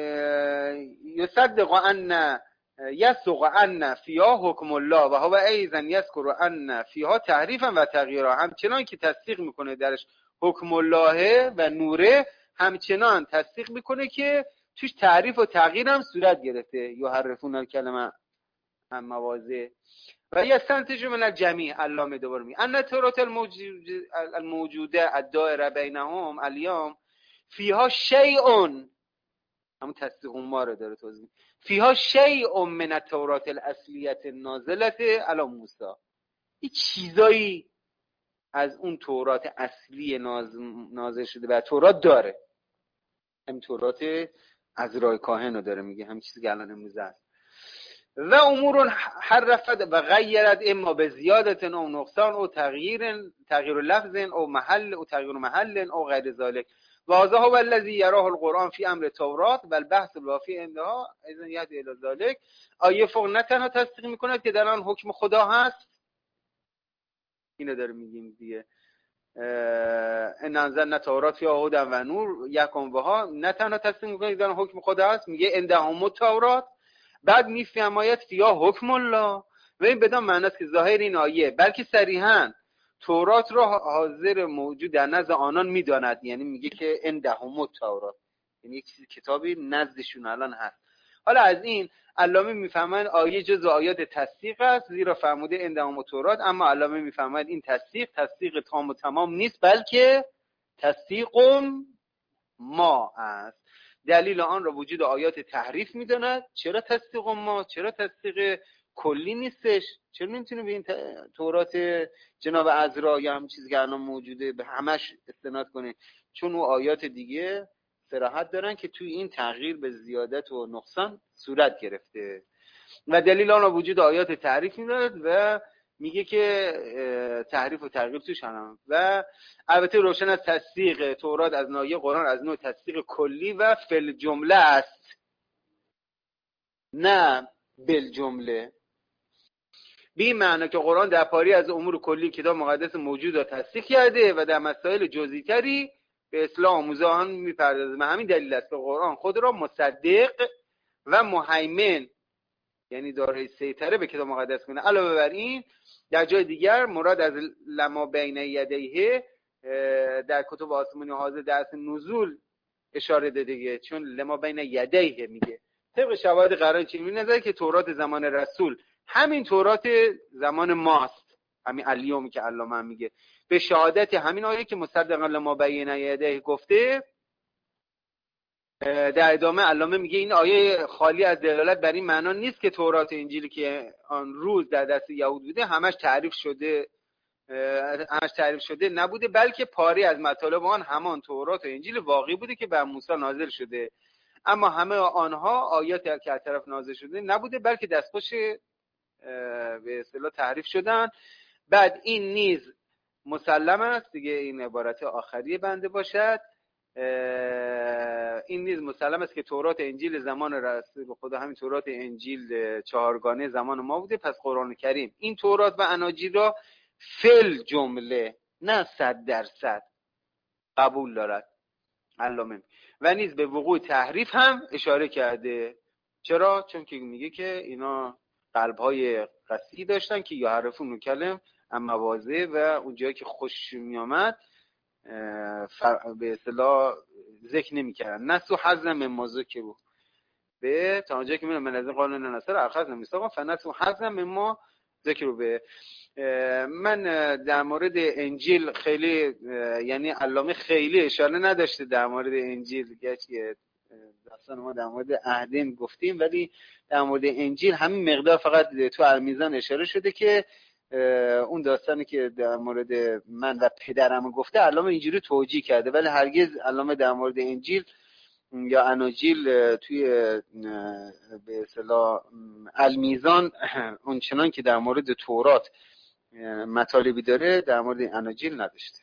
یصدق ان یسق ان فیها حکم الله و هو ایضا یذکر ان فیها تحریفا و تغییرا. همچنان که تصدیق میکنه درش حکم الله و نوره، همچنان تصدیق میکنه که توش تحریف و تغییر هم صورت گرفته. یحرفون الکلمه هم مواضع و یستنتج من الجمیع. علامه دوباره میگه ان تورات الموجوده الدائره بینهم الیوم فیها شیء، همون تصدیق ما رو داره توضیح، فیها شیء من التورات الاصلیه نازله علی موسی. این چیزایی از اون تورات اصلی نازل شده و تورات داره. همین تورات عزرا کاهن رو داره میگه، همین چیزی که الان امروزه است. و امور حرفت و غیرت اما به زیادت او نقصان او تغییر لفظ او محل او تغییر محل او غیر ذلك. و هذا هو الذي يراه القرآن في امر التوراة و البحث الوافی عندها اذن یهدی الی ذلك. آیه فوق نه تنها تصدیق میکنه که در آن حکم خدا هست، اینو داره میگیم دیگه، ان انزلنا التوراة فیها هدی و نور یحکم بها، نه تنها تصدیق میکنه که در آن حکم خدا هست، میگه عندهم التوراة، بعد میفرماید فیها حکم الله. و این بدان معنی است که ظاهر این آیه بلکه صریحاً تورات را حاضر موجود در نزد آنان میداند، یعنی میگه که عندهم التوراة، یعنی یک چیز کتابی نزدشون الان هست. حالا از این علامه میفهمند آیه جزء آیات تصدیق است، زیرا فرموده عندهم التوراة، اما علامه میفهمند این تصدیق تام و تمام نیست، بلکه تصدیق ما است. دلیل آن را وجود آیات تحریف میداند. چرا تصدیق ما؟ چرا تصدیق کلی نیستش؟ چرا نمیتونه به این تورات جناب عزرا یا هم چیزی که الان موجوده به همش استناد کنه؟ چون اون آیات دیگه صراحت دارن که توی این تغییر به زیادت و نقصان صورت گرفته و دلیل آن وجود آیات تعریف میداد و میگه که تحریف و تغییر توش هم. و البته روشن از تصدیق تورات از ناحیه قرآن از نوع تصدیق کلی و فل جمله است، نه بل جمله. به این معنی که قرآن در پاری از امور کلی کتاب مقدس موجود را تصدیق کرده و در مسائل جزئی تری به اصلاح آموزان میپردازه. و همین دلیل است که قرآن خود را مصدق و مهیمن، یعنی دارای سیطره به کتاب مقدس کنه. علاوه بر این در جای دیگر مراد از لما بین یدیه در کتب آسمانی حاضر در اصل نزول اشاره داده دیگه، چون لما بین یدیه میگه طبق شواهد قرآن چنین نظره که تورات زمان رسول همین تورات زمان ماست، همین الیومی که علامه هم میگه به شهادت همین آیه که مصدقا لما بین یدیه گفته. در ادامه علامه میگه این آیه خالی از دلالت بر این معنا نیست که تورات و انجیلی که آن روز در دست یهود بوده همش تعریف شده نبوده، بلکه پاری از مطالب آن همان تورات و انجیل واقعی بوده که بر موسی نازل شده. اما همه آنها آیاتی که از طرف نازل شده نبوده، بلکه دستخوش به اصطلاح تحریف شدن. بعد این نیز مسلم است دیگه، این عبارت آخری بنده باشد، این نیز مسلم است که تورات انجیل زمان رسول خدا همین تورات انجیل چهارگانه زمان ما بوده. پس قرآن کریم این تورات و اناجیل را فل جمله نه 100% قبول دارد علامه و نیز به وقوع تحریف هم اشاره کرده. چرا؟ چون که میگه که اینا قلب‌های قسی داشتن که یعرفون کلم اما واضح و اونجایی که خوش میامد به اصطلاح ذکر نمی‌کردن. نسو حظا مما ذکروا به تا اونجایی که من از قانون نصر اخذنا میثاقا فنسو حظا مما ذکروا به. من در مورد انجیل خیلی یعنی علامه خیلی اشاره نداشته در مورد انجیل، گرچه داستان ما در مورد عهدین گفتیم ولی در مورد انجیل همین مقدار فقط تو المیزان اشاره شده که اون داستانی که در مورد من و پدرم گفته علامه اینجوری توجیه کرده، ولی هرگز علامه در مورد انجیل یا اناجیل توی به اصطلاح المیزان اون چنان که در مورد تورات مطالبی داره در مورد اناجیل نداشته.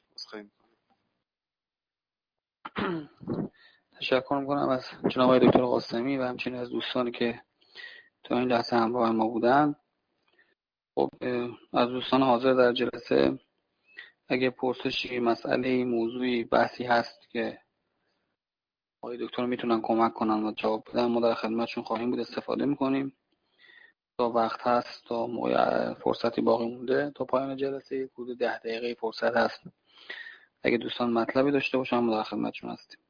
تشکر میکنم از جناب آقای دکتر قاسمی و همچنین از دوستانی که تو این لحظه همراه ما بودن. خب از دوستان حاضر در جلسه اگه پرسشی، مسئله، موضوعی، بحثی هست که آقای دکتر میتونن کمک کنن و جواب بدن، ما در خدمتشون خواهیم بود، استفاده میکنیم. تا وقت هست، تا فرصتی باقی مونده تا پایان جلسه حدود 10 دقیقه فرصت هست. اگه دوستان مطلبی داشته باشن ما در خدمتشون هستیم.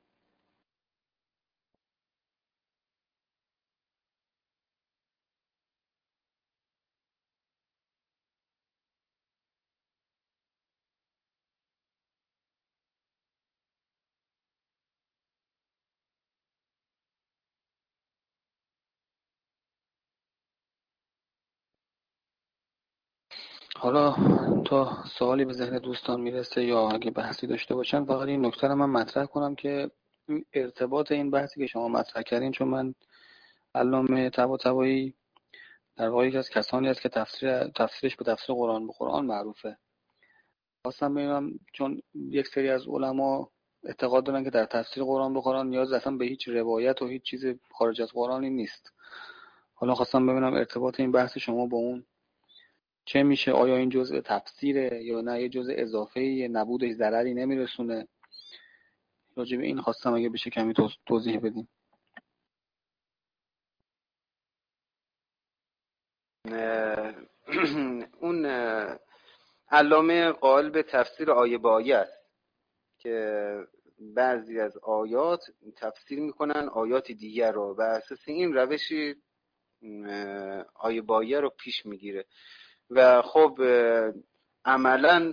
حالا تا سوالی به ذهن دوستان میرسه یا اگه بحثی داشته باشن، فقط این نکته رو من مطرح کنم که ارتباط این بحثی که شما مطرح کردین، چون من علامه طباطبایی در واقع یکی از کسانی است که تفسیرش به تفسیر قرآن به قرآن معروفه. خواستم ببینم چون یک سری از علما اعتقاد دارن که در تفسیر قرآن به قرآن نیاز اصلا به هیچ روایت و هیچ چیز خارج از قرآنی نیست. حالا خواستم ببینم ارتباط این بحث شما با اون چه میشه؟ آیا این جزء تفسیره یا نه یه جزء اضافه‌ای، نبودش ضرری نمیرسونه؟ راجع به این خواستم اگه بشه کمی توضیح بدیم. اون علامه قائل به تفسیر آیه به آیه است که بعضی از آیات تفسیر میکنن آیات دیگر رو، و اساس این روشی آیه به آیه رو پیش میگیره. و خب عملا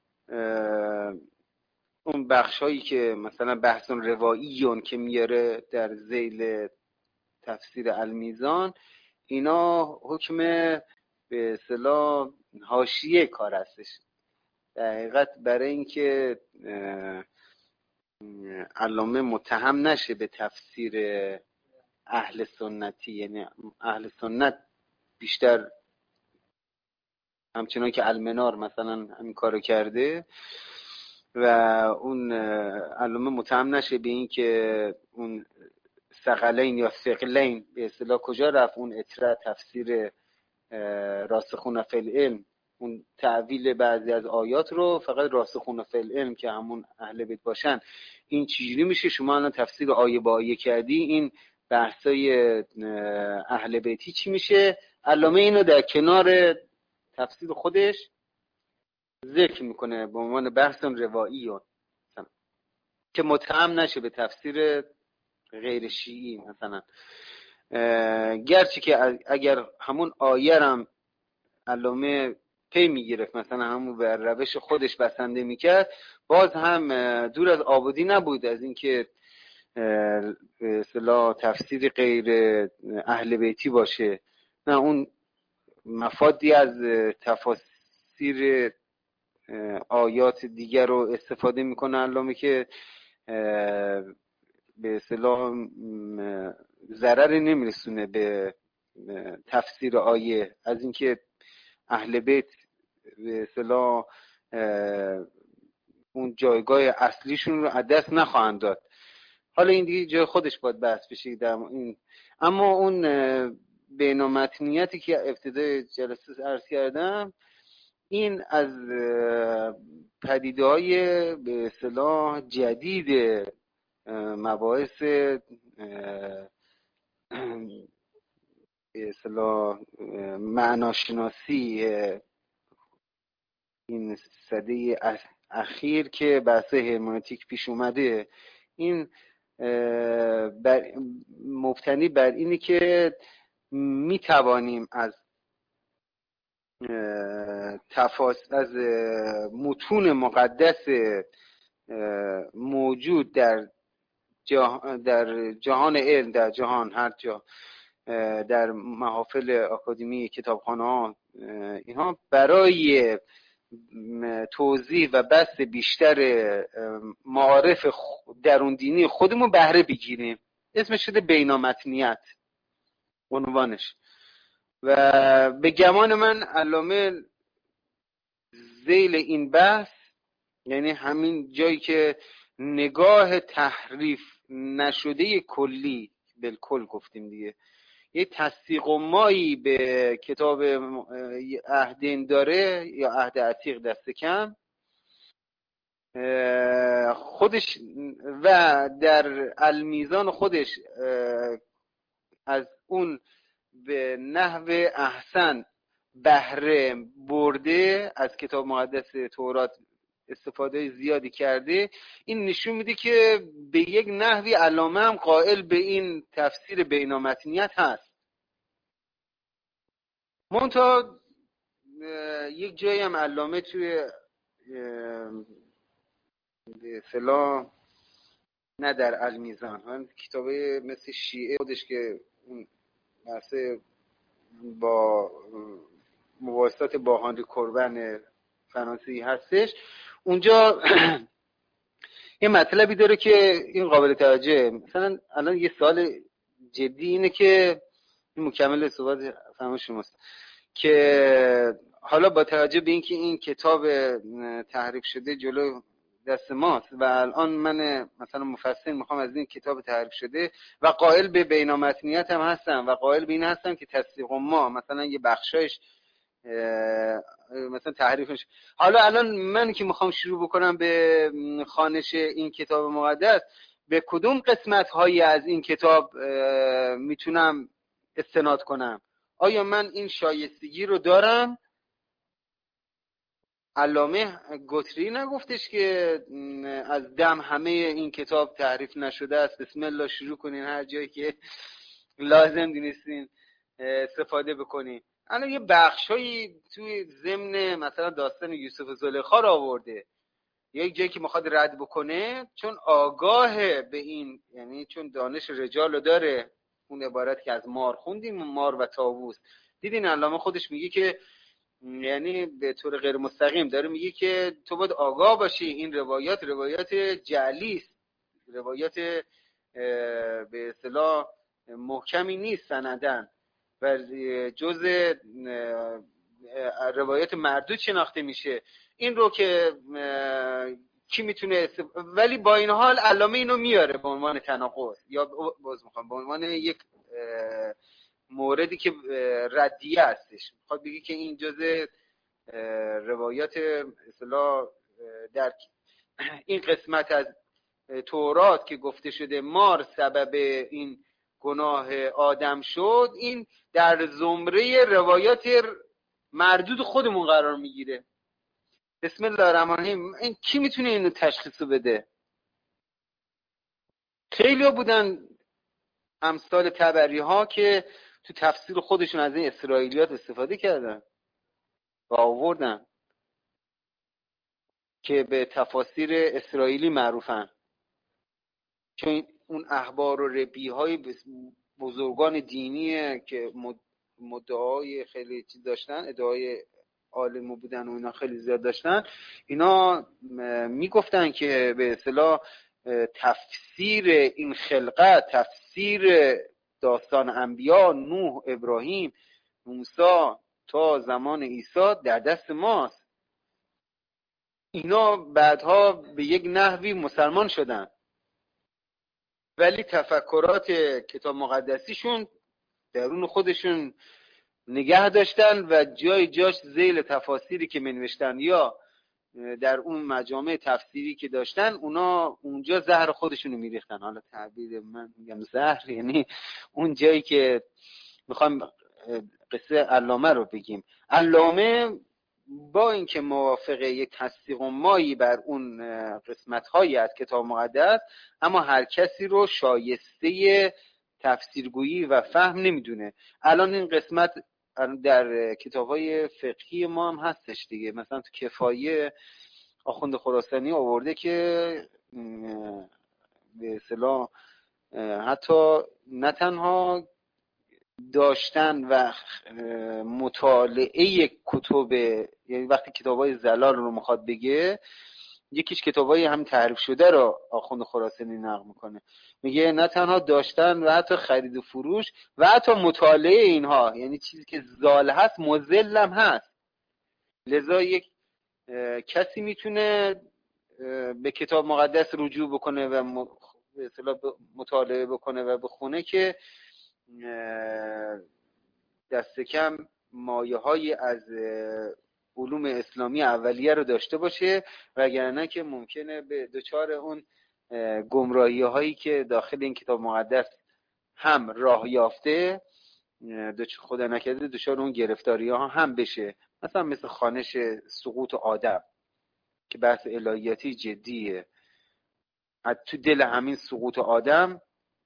اون بخشایی که مثلا بحثون رواییون که میاره در ذیل تفسیر المیزان، اینا حکم به اصطلاح حاشیه کار هستش. در حقیقت برای اینکه علامه متهم نشه به تفسیر اهل سنتی، یعنی اهل سنت بیشتر همچنان که المنار مثلا همین کارو کرده و اون علامه متهم نشه به این که اون ثقلین یا ثقلین به اصطلاح کجا رفت، اون اطراع تفسیر راسخون فی العلم، اون تعویل بعضی از آیات رو فقط راسخون فی العلم که همون اهل بیت باشن این چجوری میشه؟ شما الان تفسیر آیه با آیه کردی، این بحثای اهل بیتی چی میشه؟ علامه اینو در کنار تفسیر خودش ذکر میکنه به عنوان بحث روایی که متهم نشه به تفسیر غیر شیعی مثلا. گرچه که اگر همون آیه هم علامه پی میگرفت مثلا همون به روش خودش بسنده میکرد، باز هم دور از آبادی نبود از اینکه به اصطلاح تفسیر غیر اهل بیتی باشه. نه، اون مفادی از تفاسیر آیات دیگر رو استفاده میکنه علامه که به اصطلاح ضرری نمیرسونه به تفسیر آیه، از اینکه اهل بیت به اصطلاح اون جایگاه اصلیشون رو از دست نخواهند داد. حالا این دیگه جای خودش باید بحث بشه در این. اما اون بینامتنیتی که ابتدای جلسه عرض کردم، این از پدیده‌های به اصطلاح جدید مباحث به اصطلاح معناشناسی این سده اخیر که بحث هرمنوتیک پیش اومده، این مبتنی بر اینه که می توانیم از از متون مقدس موجود در جهان علم، در جهان هر جا، در محافل آکادمی، کتابخانه ها، اینها برای توضیح و بحث بیشتر معارف درون دینی خودمون بهره بگیریم. اسمش شده بینامتنیت عنوانش. و به گمان من علامه ذیل این بحث، یعنی همین جایی که نگاه تحریف نشده کلی، بالکل گفتیم دیگه، یه تصدیق و مایی به کتاب عهد داره یا عهد عتیق دست کم خودش، و در المیزان خودش از اون به نحو احسن بهره برده، از کتاب مقدس تورات استفاده زیادی کرده. این نشون میده که به یک نحوی علامه هم قائل به این تفسیر بینامتنیت هست. منتها یک جایی هم علامه توی به اصطلاح نه در المیزان، کتابه مثل شیعه خودش که اون بحث با مواسطات با هانری کوربن فرانسوی هستش، اونجا یه مطلبی داره که این قابل توجه. مثلا الان یه سوال جدی اینه که مکمل صحبت فرمان شماست که حالا با توجه به اینکه این کتاب تحریف شده جلو دست ماست و الان من مثلا مفسر میخوام از این کتاب تحریف شده و قائل به بینامتنیت هم هستم و قائل به این هستم که تصدیق ما مثلا یه بخشایش مثلا تحریفش، حالا الان من که میخوام شروع بکنم به خوانش این کتاب مقدس، به کدوم قسمت هایی از این کتاب میتونم استناد کنم؟ آیا من این شایستگی رو دارم؟ علامه گتری نگفتش که از دم همه این کتاب تحریف نشده است، بسم الله شروع کنین هر جایی که لازم دونستین استفاده بکنین. الان یه بخشایی توی ضمن مثلا داستان یوسف و زلیخا رو آورده، یک جایی که میخواد رد بکنه چون آگاه به این، یعنی چون دانش رجال رو داره، اون عبارت که از مار خوندیم، مار و طاووس. دیدین علامه خودش میگه که یعنی به طور غیر مستقیم داره میگه که تو باید آگاه باشی این روایات جعلی است، روایات به اصطلاح محکمی نیست سندن و جزء روایات مردود شناخته میشه. این رو که کی میتونه ولی با این حال علامه اینو میاره به عنوان تناقض یا به عنوان یک موردی که ردیه هستش. میخواد بگه که این جزء روایات اصطلاح در این قسمت از تورات که گفته شده مار سبب این گناه آدم شد، این در زمره روایات مردود خودمون قرار میگیره. بسم الله الرحمن الرحیم. این کی میتونه اینو تشخیص بده؟ خیلی ها بودن امثال تبری ها که تو تفسیر خودشون از این اسرائیلیات استفاده کردن و آوردن که به تفاسیر اسرائیلی معروفن، چون اون احبار و ربی های بزرگان دینی که مدعای خیلی چیز داشتن، ادعای عالم بودن و اینا خیلی زیاد داشتن، اینا میگفتن که به اصطلاح تفسیر این خلقت، تفسیر داستان انبیا نوح، ابراهیم، موسی تا زمان عیسی در دست ماست. اینا بعدها به یک نحوی مسلمان شدن ولی تفکرات کتاب مقدسیشون درون خودشون نگه داشتن و جاش ذیل تفاسیری که منوشتن یا در اون مجامع تفسیری که داشتن اونا اونجا زهر خودشونو میریختن. حالا تعبیر من میگم زهر یعنی اون جایی که میخوام قصه علامه رو بگیم. علامه با اینکه موافق یک تصدیق مایی بر اون قسمت‌هایی از کتاب مقدس، اما هر کسی رو شایسته تفسیرگویی و فهم نمیدونه. الان این قسمت در کتاب‌های فقهی ما هم هستش دیگه. مثلا تو کفایه آخوند خراسانی آورده که به اصطلاح حتی نه تنها داشتن و مطالعه کتب، یعنی وقتی کتابای زلال رو میخواد بگه، یکیش کتابای هم تعریف شده رو آخوند خراسانی نقل میکنه، میگه نه تنها داشتن و حتی خرید و فروش و حتی مطالعه اینها، یعنی چیزی که زال هست مذل هم هست. لذا یک کسی میتونه به کتاب مقدس رجوع بکنه و به اصطلاح مطالعه بکنه و بخونه که دست کم مایه های از علوم اسلامی اولیه رو داشته باشه، وگرنه که ممکنه به دچار اون گمراهی هایی که داخل این کتاب مقدس هم راه یافته، خدا نکرده دچار اون گرفتاری ها هم بشه. مثلا مثل خوانش سقوط آدم که بحث الهیاتی جدیه. تو دل همین سقوط آدم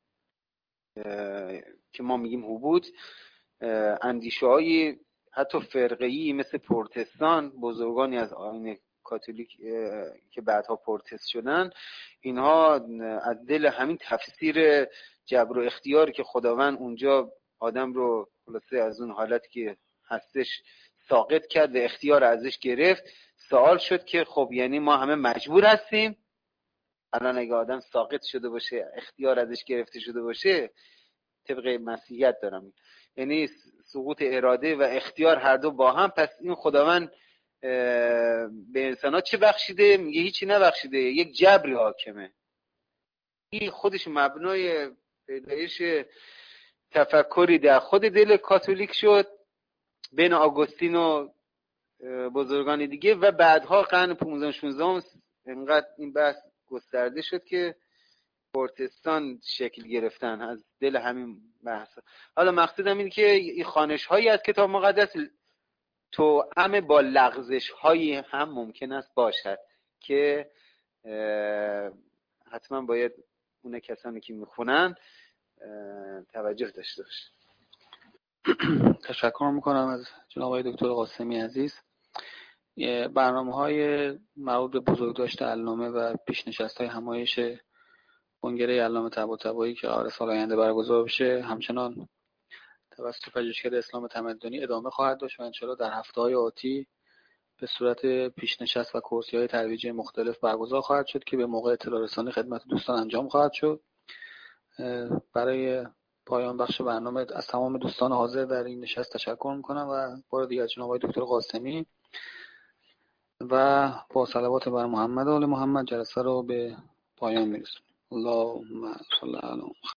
که ما میگیم حبوط، اندیشه های حتی فرقه‌ای مثل پروتستان، بزرگانی از آیین کاتولیک که بعدها پروتست شدن، اینها از دل همین تفسیر جبر و اختیار که خداوند اونجا آدم رو خلاصه از اون حالتی که هستش ساقط کرد و اختیار ازش گرفت، سوال شد که خب یعنی ما همه مجبور هستیم؟ الان اگه آدم ساقط شده باشه، اختیار ازش گرفته شده باشه، طبق مسیحیت دارم، یعنی سقوط اراده و اختیار هر دو با هم، پس این خداوند به انسان‌ها چه بخشیده؟ میگه هیچی نبخشیده، یک جبری حاکمه. این خودش مبنای پیدایش تفکری در خود دل کاتولیک شد بین آگوستین و بزرگان دیگه و بعدها قرن 15 16 اینقدر این بحث گسترده شد که پروتستان شکل گرفتن از دل همین بحث. حالا مقصودم اینه که این خوانش هایی از کتاب مقدس توأم با لغزش هایی هم ممکن است باشد که حتما باید اون کسانی که میخونن توجه داشته باشه. تشکر میکنم از جناب آقای دکتر قاسمی عزیز. برنامه‌های مربوط به بزرگداشت علامه و پیشنشست‌های همایش کنگره علامه طباطبایی که قرار سال آینده برگزار بشه همچنان توسط پژوهشکده اسلام تمدنی ادامه خواهد داشت و انشاءالله در هفته‌های آتی به صورت پیشنشست و کورس‌های ترویجی مختلف برگزار خواهد شد که به موقع اطلاع رسانی خدمت دوستان انجام خواهد شد. برای پایان بخش برنامه از تمام دوستان حاضر در این نشست تشکر میکنم و بار دیگر جناب آقای دکتر قاسمی و با صلوات بر محمد و آل محمد جلسه رو به پایان میرسونم. اللهم صل علی